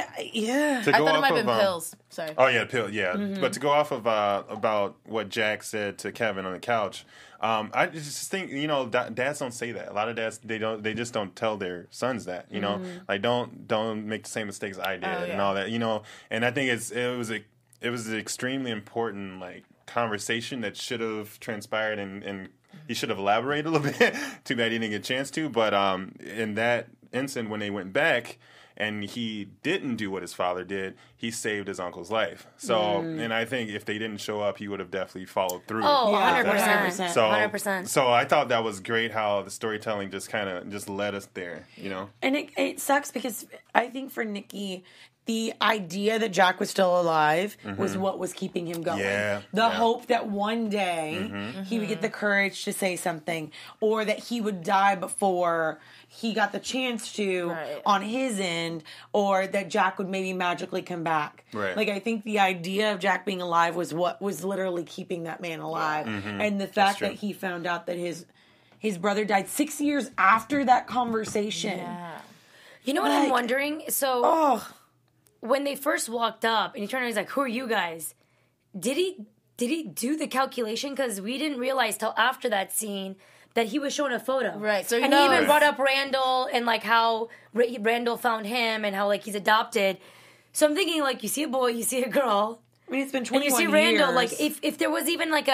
Speaker 1: Yeah.
Speaker 2: To
Speaker 4: I
Speaker 2: go
Speaker 4: thought it
Speaker 2: off
Speaker 4: might have
Speaker 2: of,
Speaker 4: been pills. Sorry.
Speaker 2: Oh yeah, pill. Yeah, but to go off of about what Jack said to Kevin on the couch, I just think dads don't say that. A lot of dads they just don't tell their sons that. Like don't make the same mistakes I did and all that. And I think it was an extremely important like conversation that should have transpired and he should have elaborated a little bit. Too bad he didn't get a chance to. But in that instant when they went back. And he didn't do what his father did. He saved his uncle's life. So, and I think if they didn't show up, he would have definitely followed through.
Speaker 5: oh,
Speaker 1: Yeah,
Speaker 5: 100%. 100%.
Speaker 2: So I thought that was great how the storytelling just kind of just led us there,
Speaker 1: And it sucks because I think for Nikki, the idea that Jack was still alive was what was keeping him going.
Speaker 2: Yeah,
Speaker 1: The
Speaker 2: yeah.
Speaker 1: hope that one day he would get the courage to say something, or that he would die before he got the chance to
Speaker 4: Right.
Speaker 1: on his end, or that Jack would maybe magically come back.
Speaker 2: Right.
Speaker 1: Like I think the idea of Jack being alive was what was literally keeping that man alive. And the fact
Speaker 2: true.
Speaker 1: that he found out that his brother died 6 years after that conversation.
Speaker 4: Yeah.
Speaker 5: You know what I'm
Speaker 1: Like-
Speaker 5: wondering? So
Speaker 1: Oh,
Speaker 5: when they first walked up and he turned around, he's like, who are you guys? Did he do the calculation? Because we didn't realize till after that scene that he was showing a photo.
Speaker 4: Right, so he
Speaker 5: and he even
Speaker 4: knows.
Speaker 5: brought up Randall and like how Randall found him and how like he's adopted. So I'm thinking like you see a boy, you see a girl,
Speaker 1: I mean, it's been
Speaker 5: and
Speaker 1: 21
Speaker 5: you see
Speaker 1: years.
Speaker 5: Randall. Like if there was even like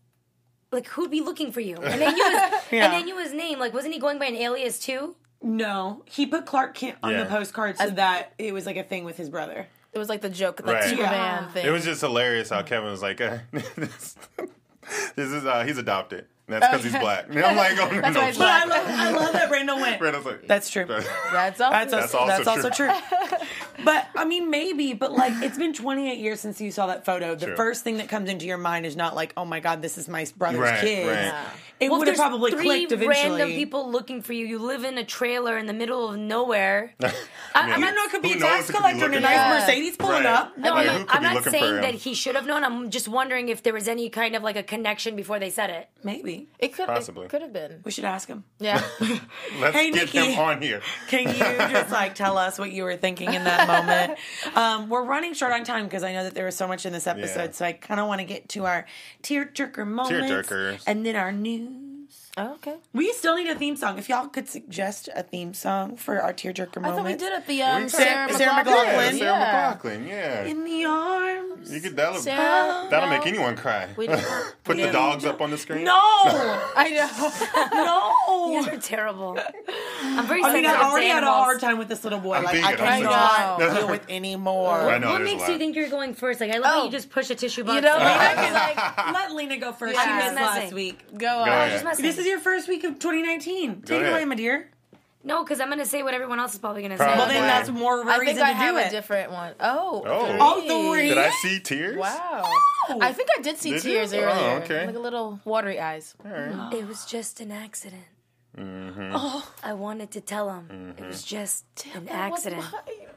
Speaker 5: who'd be looking for you? And they knew and they knew his name. Like wasn't he going by an alias too?
Speaker 1: No, he put Clark Kent on
Speaker 2: Yeah.
Speaker 1: the postcard so that it was like a thing with his brother.
Speaker 4: It was like the joke, like
Speaker 2: Right.
Speaker 4: Superman thing.
Speaker 2: It was just hilarious how Kevin was like, this is he's adopted. And that's because he's black. And I'm like, oh,
Speaker 4: That's
Speaker 2: no.
Speaker 4: why he's
Speaker 1: But
Speaker 4: black.
Speaker 1: I love that Brandon went.
Speaker 2: Brandon's like,
Speaker 1: That's true.
Speaker 4: That's also
Speaker 2: That's also
Speaker 1: true. But I mean, maybe. But like, it's been 28 years since you saw that photo. The
Speaker 2: True.
Speaker 1: first thing that comes into your mind is not like, oh my god, this is my brother's
Speaker 2: Right,
Speaker 1: kid.
Speaker 2: right.
Speaker 4: Yeah.
Speaker 1: It
Speaker 5: Well,
Speaker 1: would have
Speaker 5: there's
Speaker 1: probably
Speaker 5: three
Speaker 1: clicked eventually.
Speaker 5: random people looking for you. You live in a trailer in the middle of nowhere.
Speaker 1: I don't know. It could be
Speaker 2: Who
Speaker 1: a
Speaker 2: knows
Speaker 1: tax
Speaker 2: who could be
Speaker 1: collector in a
Speaker 2: looking
Speaker 1: nice
Speaker 2: for
Speaker 4: him?
Speaker 1: Mercedes pulling
Speaker 2: Right.
Speaker 1: up.
Speaker 5: No,
Speaker 2: Like,
Speaker 5: I'm
Speaker 2: who
Speaker 5: not,
Speaker 2: could
Speaker 5: I'm
Speaker 2: be
Speaker 5: not
Speaker 2: looking for
Speaker 5: saying
Speaker 2: him?
Speaker 5: that he should have known. I'm just wondering if there was any kind of like a connection before they said it.
Speaker 1: Maybe
Speaker 4: It could
Speaker 2: Possibly.
Speaker 4: It could have been.
Speaker 1: we should ask him.
Speaker 4: Yeah.
Speaker 2: Let's
Speaker 1: Hey,
Speaker 2: get
Speaker 1: Nikki.
Speaker 2: him on here.
Speaker 1: Can you just like tell us what you were thinking in that moment? We're running short on time because I know that there was so much in this episode,
Speaker 2: Yeah.
Speaker 1: so I kind of want to get to our tearjerker moments,
Speaker 2: Tearjerkers.
Speaker 1: and then our news.
Speaker 4: Oh, okay.
Speaker 1: We still need a theme song. If y'all could suggest a theme song for our tearjerker
Speaker 4: I
Speaker 1: moments.
Speaker 4: thought we did it the
Speaker 2: We-
Speaker 4: Sarah
Speaker 1: Sarah
Speaker 4: McLachlan.
Speaker 1: McLachlan.
Speaker 2: Yeah, Sarah McLachlan, yeah.
Speaker 1: In the arms.
Speaker 2: You could,
Speaker 4: Sarah,
Speaker 2: that'll
Speaker 4: no.
Speaker 2: make anyone cry.
Speaker 4: We didn't-
Speaker 2: Put
Speaker 4: we
Speaker 2: the
Speaker 4: didn't.
Speaker 2: dogs up on the screen.
Speaker 1: No,
Speaker 4: I know.
Speaker 5: You
Speaker 1: no.
Speaker 5: guys are terrible. I'm very
Speaker 1: I mean,
Speaker 5: sensitive
Speaker 1: I already
Speaker 5: to
Speaker 1: had a
Speaker 5: animals.
Speaker 1: hard time with this little boy.
Speaker 2: I'm
Speaker 1: Like, I
Speaker 2: thinking, I'm
Speaker 1: cannot
Speaker 4: thinking.
Speaker 1: deal with any more.
Speaker 2: I know,
Speaker 5: What
Speaker 2: there's a
Speaker 5: makes
Speaker 2: lot.
Speaker 5: you think you're going first? Like, I love how you just push a tissue box.
Speaker 4: You know,
Speaker 5: down.
Speaker 4: I could like
Speaker 1: Let Lena go first.
Speaker 4: Yeah.
Speaker 1: She
Speaker 4: I'm
Speaker 1: missed
Speaker 5: just
Speaker 1: last
Speaker 5: messing.
Speaker 1: week.
Speaker 4: go on.
Speaker 2: Go ahead.
Speaker 5: Just messing.
Speaker 1: This is your first week of 2019. Take it
Speaker 2: ahead.
Speaker 1: away, my dear.
Speaker 5: No, because I'm going to say what everyone else is probably going to say.
Speaker 2: Probably.
Speaker 1: Well, then that's more of a
Speaker 4: I
Speaker 1: reason
Speaker 4: think I
Speaker 1: to
Speaker 4: have
Speaker 1: do
Speaker 4: a
Speaker 1: it.
Speaker 4: different one. Oh.
Speaker 2: Oh.
Speaker 1: Three.
Speaker 2: Did I see tears?
Speaker 4: Wow. I think I did see
Speaker 2: Did you?
Speaker 4: tears
Speaker 2: Oh,
Speaker 4: earlier.
Speaker 2: okay.
Speaker 4: Like a little watery eyes.
Speaker 5: It was just an accident.
Speaker 2: Mm-hmm.
Speaker 5: Oh, I wanted to tell him. It was just an accident.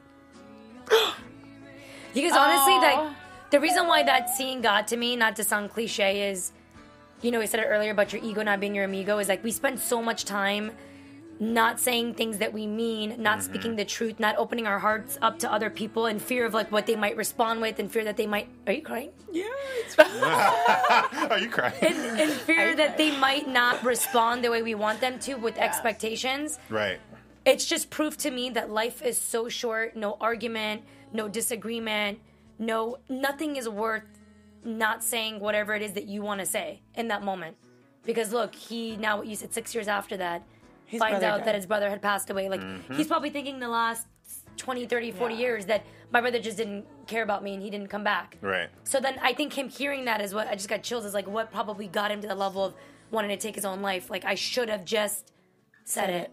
Speaker 5: Because honestly, like the reason why that scene got to me, not to sound cliche, is, you know, we said it earlier about your ego not being your amigo, is like we spend so much time not saying things that we mean, not speaking the truth, not opening our hearts up to other people in fear of like what they might respond with, in fear that they might. Are you crying?
Speaker 1: Yeah, it's
Speaker 2: Are you crying?
Speaker 5: In fear that they might not respond the way we want them to with expectations.
Speaker 2: Right.
Speaker 5: It's just proof to me that life is so short. No argument, no disagreement, nothing is worth not saying whatever it is that you want to say in that moment. Because look, now you said 6 years after that,
Speaker 1: His
Speaker 5: finds
Speaker 1: brother
Speaker 5: out
Speaker 1: died.
Speaker 5: that his brother had passed away. Like he's probably thinking the last 20, 30, 40 years that my brother just didn't care about me and he didn't come back.
Speaker 2: Right.
Speaker 5: So then I think him hearing that is what I just got chills, is like what probably got him to the level of wanting to take his own life. Like I should have just said it.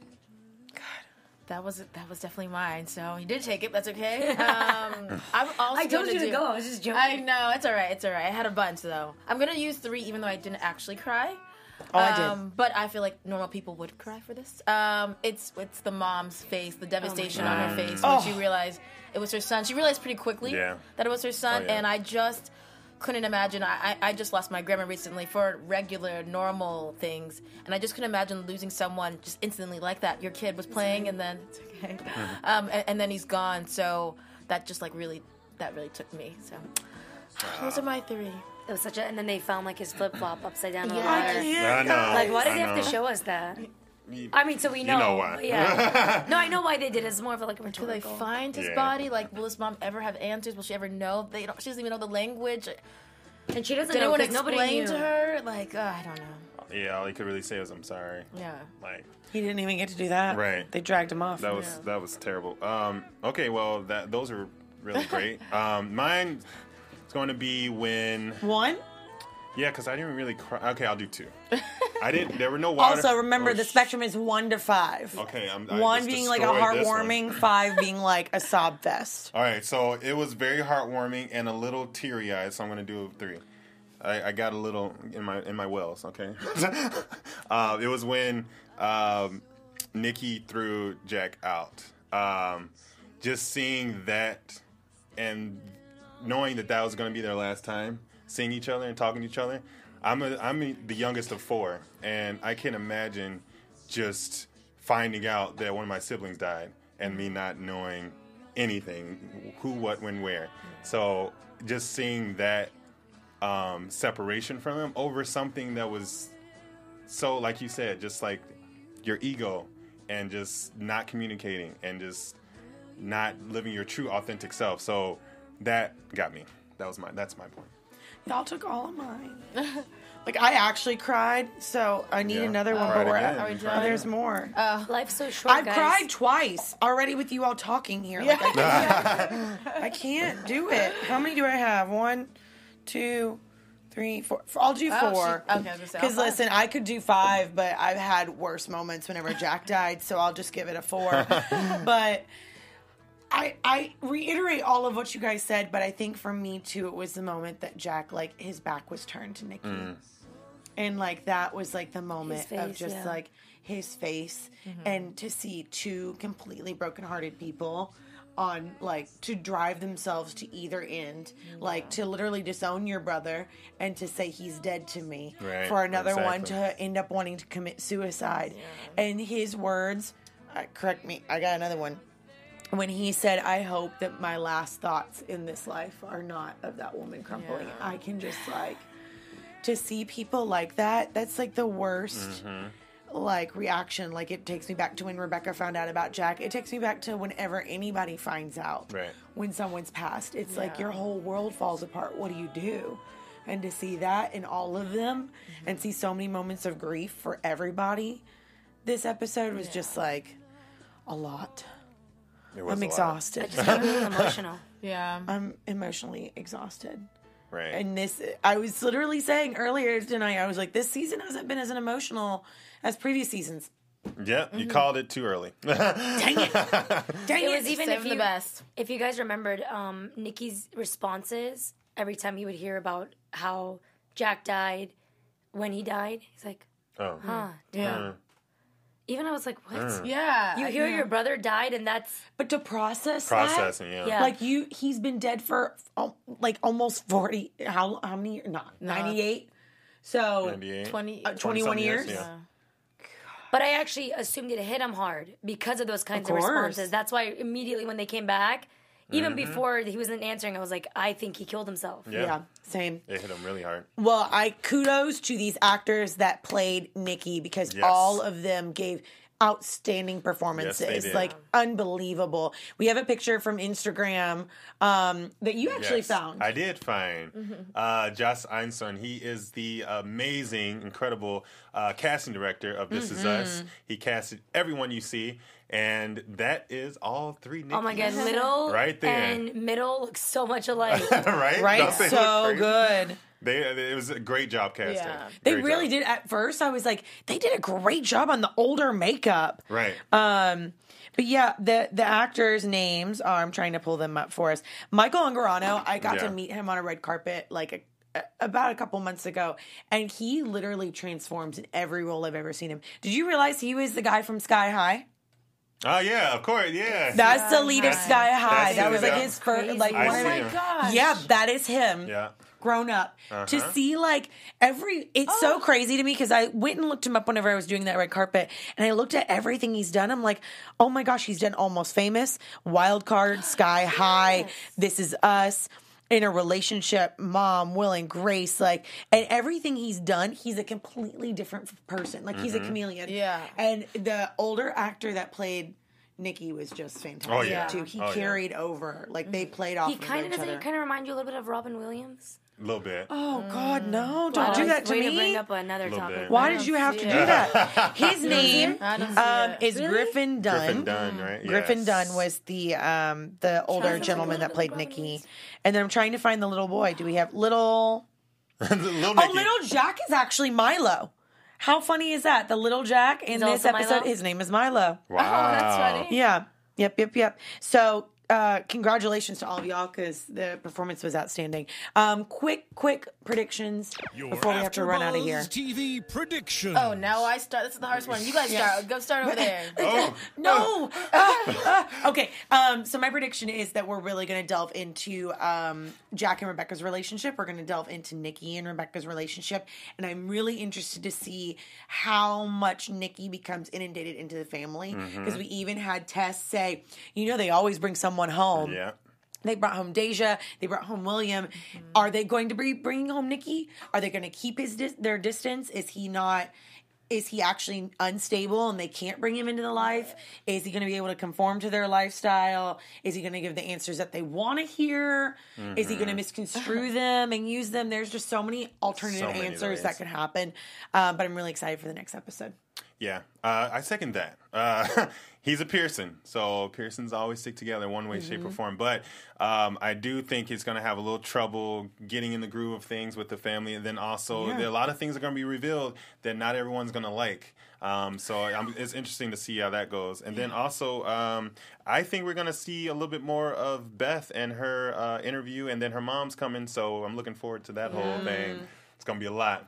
Speaker 4: That was definitely mine. So you did take it. That's okay. I'm also
Speaker 5: I told
Speaker 4: gonna
Speaker 5: you to
Speaker 4: do-
Speaker 5: go. I was just joking.
Speaker 4: I know. It's all right. It's all right. I had a bunch though. I'm gonna use 3, even though I didn't actually cry.
Speaker 1: Oh, I did.
Speaker 4: But I feel like normal people would cry for this. It's the mom's face, the devastation on her face when she realized it was her son. She realized pretty quickly
Speaker 2: Yeah.
Speaker 4: that it was her son,
Speaker 2: Oh, yeah.
Speaker 4: and I just couldn't imagine. I just lost my grandma recently for regular, normal things, and I just couldn't imagine losing someone just instantly like that. Your kid was playing, and then it's okay, and then he's gone. So that just like really took me. So those are my 3.
Speaker 5: It was such a, and then they found like his flip flop upside down. on the
Speaker 4: Yeah.
Speaker 5: water.
Speaker 2: I know.
Speaker 5: Like, why did
Speaker 2: I
Speaker 5: they have to
Speaker 2: know.
Speaker 5: show us that? I mean, so we know.
Speaker 2: know why.
Speaker 5: Yeah. No, I know why they did it. It's more of like a
Speaker 4: Will they
Speaker 5: rhetorical.
Speaker 4: find his
Speaker 2: Yeah.
Speaker 4: body? Like, will his mom ever have answers? Will she ever know? She doesn't even know the language.
Speaker 5: And she doesn't
Speaker 4: Did
Speaker 5: know
Speaker 4: anyone
Speaker 5: because nobody
Speaker 4: explain
Speaker 5: knew.
Speaker 4: to her? Like, I don't know.
Speaker 2: Yeah, all he could really say was, "I'm sorry."
Speaker 4: Yeah.
Speaker 2: Like
Speaker 1: He didn't even get to do that.
Speaker 2: Right.
Speaker 1: They dragged him off.
Speaker 2: that was terrible. Okay, well those are really great. Mine is going to be when
Speaker 1: One.
Speaker 2: yeah, because I didn't really cry. Okay, I'll do 2. I didn't. There were no water.
Speaker 1: Also, remember
Speaker 2: Oh,
Speaker 1: the spectrum is 1 to 5.
Speaker 2: Okay, I
Speaker 1: 1
Speaker 2: just
Speaker 1: being like a
Speaker 2: destroyed this one.
Speaker 1: heartwarming, 5 being like a sob fest.
Speaker 2: All right, so it was very heartwarming and a little teary-eyed. So I'm gonna do 3. I got a little in my wells. Okay, it was when Nikki threw Jack out. Just seeing that and knowing that was gonna be their last time seeing each other and talking to each other. I'm the youngest of 4, and I can imagine just finding out that one of my siblings died and me not knowing anything, who, what, when, where. So just seeing that separation from them over something that was so, like you said, just like your ego and just not communicating and just not living your true authentic self. So that got me. That's my point.
Speaker 1: Y'all took all of mine. Like, I actually cried, so I need another one. But
Speaker 4: Are we done?
Speaker 1: there's more.
Speaker 5: Life's so short,
Speaker 1: I've
Speaker 5: guys.
Speaker 1: cried twice already with you all talking here. Like, I can't do it. How many do I have? 1, 2, 3, 4. I'll do 4.
Speaker 4: Okay, I was gonna say,
Speaker 1: Because listen, I could do 5, but I've had worse moments whenever Jack died, so I'll just give it a 4. But I reiterate all of what you guys said, but I think for me too, it was the moment that Jack, like, his back was turned to Nikki. And, like, that was, like, the moment of just, like, his face. And to see 2 completely brokenhearted people on, like, to drive themselves to either end. Like, to literally disown your brother and to say he's dead to me.
Speaker 2: Right,
Speaker 1: For another one
Speaker 2: exactly.
Speaker 1: to end up wanting to commit suicide. And his words, correct me, I got another one. When he said, I hope that my last thoughts in this life are not of that woman crumpling. I can just, like, to see people like that, that's, like, the worst, like, reaction. Like, it takes me back to when Rebecca found out about Jack. It takes me back to whenever anybody finds out when someone's passed. It's like your whole world falls apart. What do you do? And to see that in all of them and see so many moments of grief for everybody, this episode was just, like, a lot. I'm exhausted.
Speaker 5: I'm really emotional.
Speaker 4: Yeah.
Speaker 1: I'm emotionally exhausted.
Speaker 2: Right.
Speaker 1: And I was literally saying earlier tonight, I was like, this season hasn't been as emotional as previous seasons.
Speaker 2: Yeah, you called it too early.
Speaker 1: Dang it. Dang
Speaker 5: It
Speaker 1: it.
Speaker 5: was even
Speaker 4: Saving the best.
Speaker 5: If you guys remembered, Nikki's responses every time he would hear about how Jack died, when he died, he's like,
Speaker 2: Oh.
Speaker 5: huh, damn.
Speaker 4: Yeah.
Speaker 5: Even I was like, what?
Speaker 4: Yeah.
Speaker 5: You hear your brother died and that's...
Speaker 1: But to process
Speaker 2: Processing,
Speaker 1: that,
Speaker 2: yeah.
Speaker 1: like he's been dead for like almost 40, how many years? Not 98. So
Speaker 2: 98.
Speaker 1: 21 years.
Speaker 2: Yeah.
Speaker 5: But I actually assumed it hit him hard because of those kinds of responses. That's why immediately when they came back, even before he wasn't answering, I was like, I think he killed himself.
Speaker 1: Yeah, same.
Speaker 2: It hit him really hard.
Speaker 1: Well, kudos to these actors that played Nikki because all of them gave outstanding performances.
Speaker 2: Yes, they did.
Speaker 1: Like, unbelievable. We have a picture from Instagram that you actually found.
Speaker 2: I did find Joss Einstein. He is the amazing, incredible casting director of This Is Us. He casted everyone you see, and that is all 3 Nickies.
Speaker 5: Oh my God, Little
Speaker 2: right there.
Speaker 5: and Middle look so much alike.
Speaker 2: right?
Speaker 1: Right?
Speaker 2: Don't they look
Speaker 1: So
Speaker 2: crazy?
Speaker 1: good.
Speaker 2: It was a great job casting.
Speaker 4: Yeah.
Speaker 1: They
Speaker 2: Great
Speaker 1: really
Speaker 2: job.
Speaker 1: did. At first, I was like, they did a great job on the older makeup.
Speaker 2: Right.
Speaker 1: But yeah, the actors' names are, I'm trying to pull them up for us. Michael Angarano, I got to meet him on a red carpet like about a couple months ago, and he literally transforms in every role I've ever seen him. Did you realize he was the guy from Sky High?
Speaker 2: Oh yeah, of course, yeah.
Speaker 1: That's the lead of Sky High.
Speaker 2: That's
Speaker 1: that
Speaker 2: it,
Speaker 1: was like
Speaker 2: yeah.
Speaker 1: his first, like,
Speaker 2: I
Speaker 1: one of
Speaker 2: see
Speaker 1: my
Speaker 2: him.
Speaker 5: gosh.
Speaker 1: Yeah, that is him.
Speaker 2: Yeah.
Speaker 1: Grown up. To see, like, it's so crazy to me because I went and looked him up whenever I was doing that red carpet, and I looked at everything he's done. I'm like, oh my gosh, he's done Almost Famous, Wild Card, Sky High, This Is Us, In a Relationship, Mom, Will and Grace, like, and everything he's done, he's a completely different person. Like, he's a chameleon.
Speaker 4: Yeah.
Speaker 1: And the older actor that played Nikki was just fantastic too. He carried over, like, they played off.
Speaker 5: He kind of
Speaker 1: each
Speaker 5: doesn't
Speaker 1: other.
Speaker 5: he kind of remind you a little bit of Robin Williams?
Speaker 2: A little bit.
Speaker 1: Oh God, no! Don't do that to
Speaker 5: Way
Speaker 1: me.
Speaker 5: to bring up another
Speaker 2: Little
Speaker 5: topic.
Speaker 2: bit.
Speaker 1: Why did you have to do that? His name
Speaker 4: I don't see it.
Speaker 1: is Griffin Dunn.
Speaker 2: Griffin Dunn, right?
Speaker 1: Griffin
Speaker 2: Yes.
Speaker 1: Dunn was the older gentleman that played Nikki. And then I'm trying to find the little boy. Do we have little?
Speaker 2: Little
Speaker 1: Oh,
Speaker 2: Nicky.
Speaker 1: little Jack is actually Milo. How funny is that? The little Jack in
Speaker 5: He's
Speaker 1: this
Speaker 5: also
Speaker 1: episode,
Speaker 5: Milo?
Speaker 1: his name is Milo.
Speaker 2: Wow.
Speaker 4: Oh, that's funny.
Speaker 1: Yeah. Yep. So, congratulations to all of y'all because the performance was outstanding. Quick predictions before we have to run out of here.
Speaker 6: TV prediction.
Speaker 4: Oh, now I start. This is the hardest one. You guys start. Go start over there.
Speaker 2: Oh,
Speaker 1: No. Okay. So my prediction is that we're really going to delve into Jack and Rebecca's relationship. We're going to delve into Nikki and Rebecca's relationship, and I'm really interested to see how much Nikki becomes inundated into the family because we even had Tess say, they always bring someone home.
Speaker 2: yeah.
Speaker 1: They brought home Deja. They brought home William. Are they going to be bringing home Nikki? Are they going to keep their distance? Is he not is he actually unstable and they can't bring him into the life? Is he going to be able to conform to their lifestyle? Is he going to give the answers that they want to hear? Is he going to misconstrue them and use them? There's just so many alternative answers that could happen. But I'm really excited for the next episode.
Speaker 2: Yeah, I second that. He's a Pearson, so Pearsons always stick together one way, shape, or form. But I do think he's going to have a little trouble getting in the groove of things with the family. And then also, there are a lot of things that are going to be revealed that not everyone's going to like. It's interesting to see how that goes. And then also, I think we're going to see a little bit more of Beth and her interview, and then her mom's coming. So I'm looking forward to that whole thing. It's going to be a lot.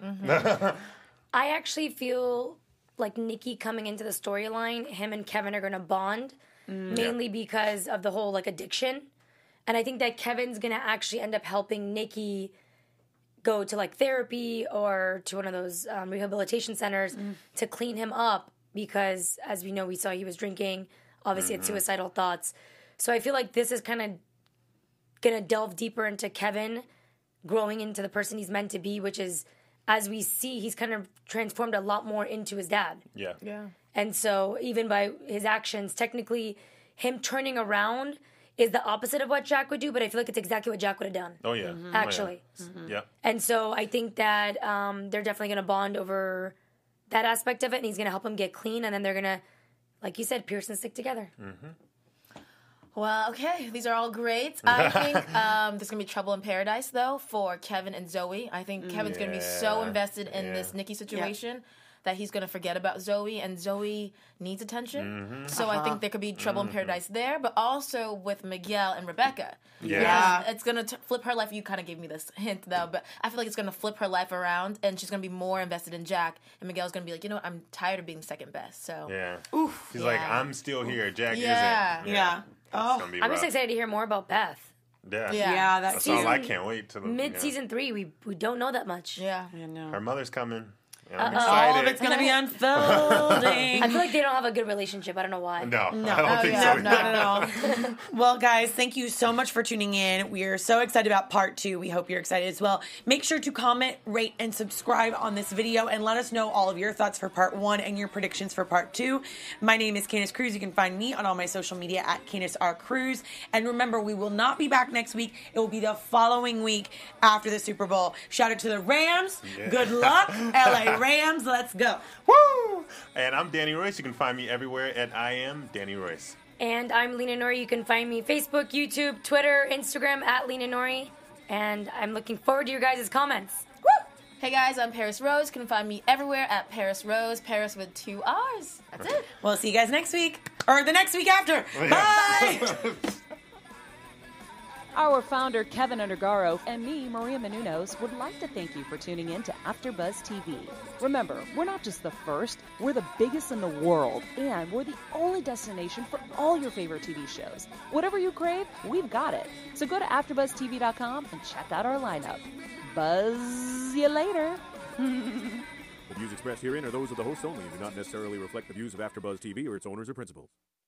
Speaker 5: I actually feel like Nikki coming into the storyline, him and Kevin are going to bond, mainly because of the whole like addiction. And I think that Kevin's going to actually end up helping Nikki go to like therapy or to one of those rehabilitation centers to clean him up because, as we know, we saw he was drinking, obviously had suicidal thoughts. So I feel like this is kind of going to delve deeper into Kevin growing into the person he's meant to be, which is, as we see, he's kind of transformed a lot more into his dad.
Speaker 2: Yeah.
Speaker 5: And so even by his actions, technically him turning around is the opposite of what Jack would do, but I feel like it's exactly what Jack would have done.
Speaker 2: Oh, yeah.
Speaker 5: Actually.
Speaker 2: Yeah.
Speaker 5: And so I think that they're definitely going to bond over that aspect of it, and he's going to help him get clean, and then they're going to, like you said, Pearson stick together.
Speaker 4: Well, okay, these are all great. I think there's going to be trouble in paradise, though, for Kevin and Zoe. I think Kevin's going to be so invested in this Nikki situation that he's going to forget about Zoe, and Zoe needs attention. So I think there could be trouble in paradise there, but also with Miguel and Rebecca.
Speaker 1: Yeah.
Speaker 4: It's going to flip her life. You kind of gave me this hint, though, but I feel like it's going to flip her life around, and she's going to be more invested in Jack, and Miguel's going to be like, you know what, I'm tired of being second best. So
Speaker 2: She's like, I'm still here. Jack isn't.
Speaker 1: Yeah.
Speaker 2: Oh,
Speaker 5: I'm just excited to hear more about Beth.
Speaker 1: Yeah,
Speaker 2: that's all I can't wait to
Speaker 5: Mid-season 3, we don't know that much.
Speaker 4: Yeah.
Speaker 1: I know.
Speaker 2: Her mother's coming. And I'm
Speaker 1: All of
Speaker 2: excited.
Speaker 1: it's going to be unfolding.
Speaker 5: I feel like they don't have a good relationship. I don't know why.
Speaker 2: No, I don't think so.
Speaker 1: Not at all. Well, guys, thank you so much for tuning in. We are so excited about part 2. We hope you're excited as well. Make sure to comment, rate, and subscribe on this video, and let us know all of your thoughts for part 1 and your predictions for part 2. My name is Candace Cruz. You can find me on all my social media at Candace R. Cruz. And remember, we will not be back next week. It will be the following week after the Super Bowl. Shout out to the Rams.
Speaker 2: Yeah.
Speaker 1: Good luck, LA Rams. Let's go.
Speaker 2: Woo! And I'm Danny Royce. You can find me everywhere at I am Danny Royce.
Speaker 5: And I'm Lena Nori. You can find me Facebook, YouTube, Twitter, Instagram at Lena Nori. And I'm looking forward to your guys' comments.
Speaker 4: Woo! Hey guys, I'm Paris Rose. You can find me everywhere at Paris Rose. Paris with 2 R's. That's it.
Speaker 1: We'll see you guys next week. Or the next week after. Bye!
Speaker 3: Our founder, Kevin Undergaro, and me, Maria Menounos, would like to thank you for tuning in to AfterBuzz TV. Remember, we're not just the first, we're the biggest in the world, and we're the only destination for all your favorite TV shows. Whatever you crave, we've got it. So go to AfterBuzzTV.com and check out our lineup. Buzz you later.
Speaker 6: The views expressed herein are those of the hosts only and do not necessarily reflect the views of AfterBuzz TV or its owners or principals.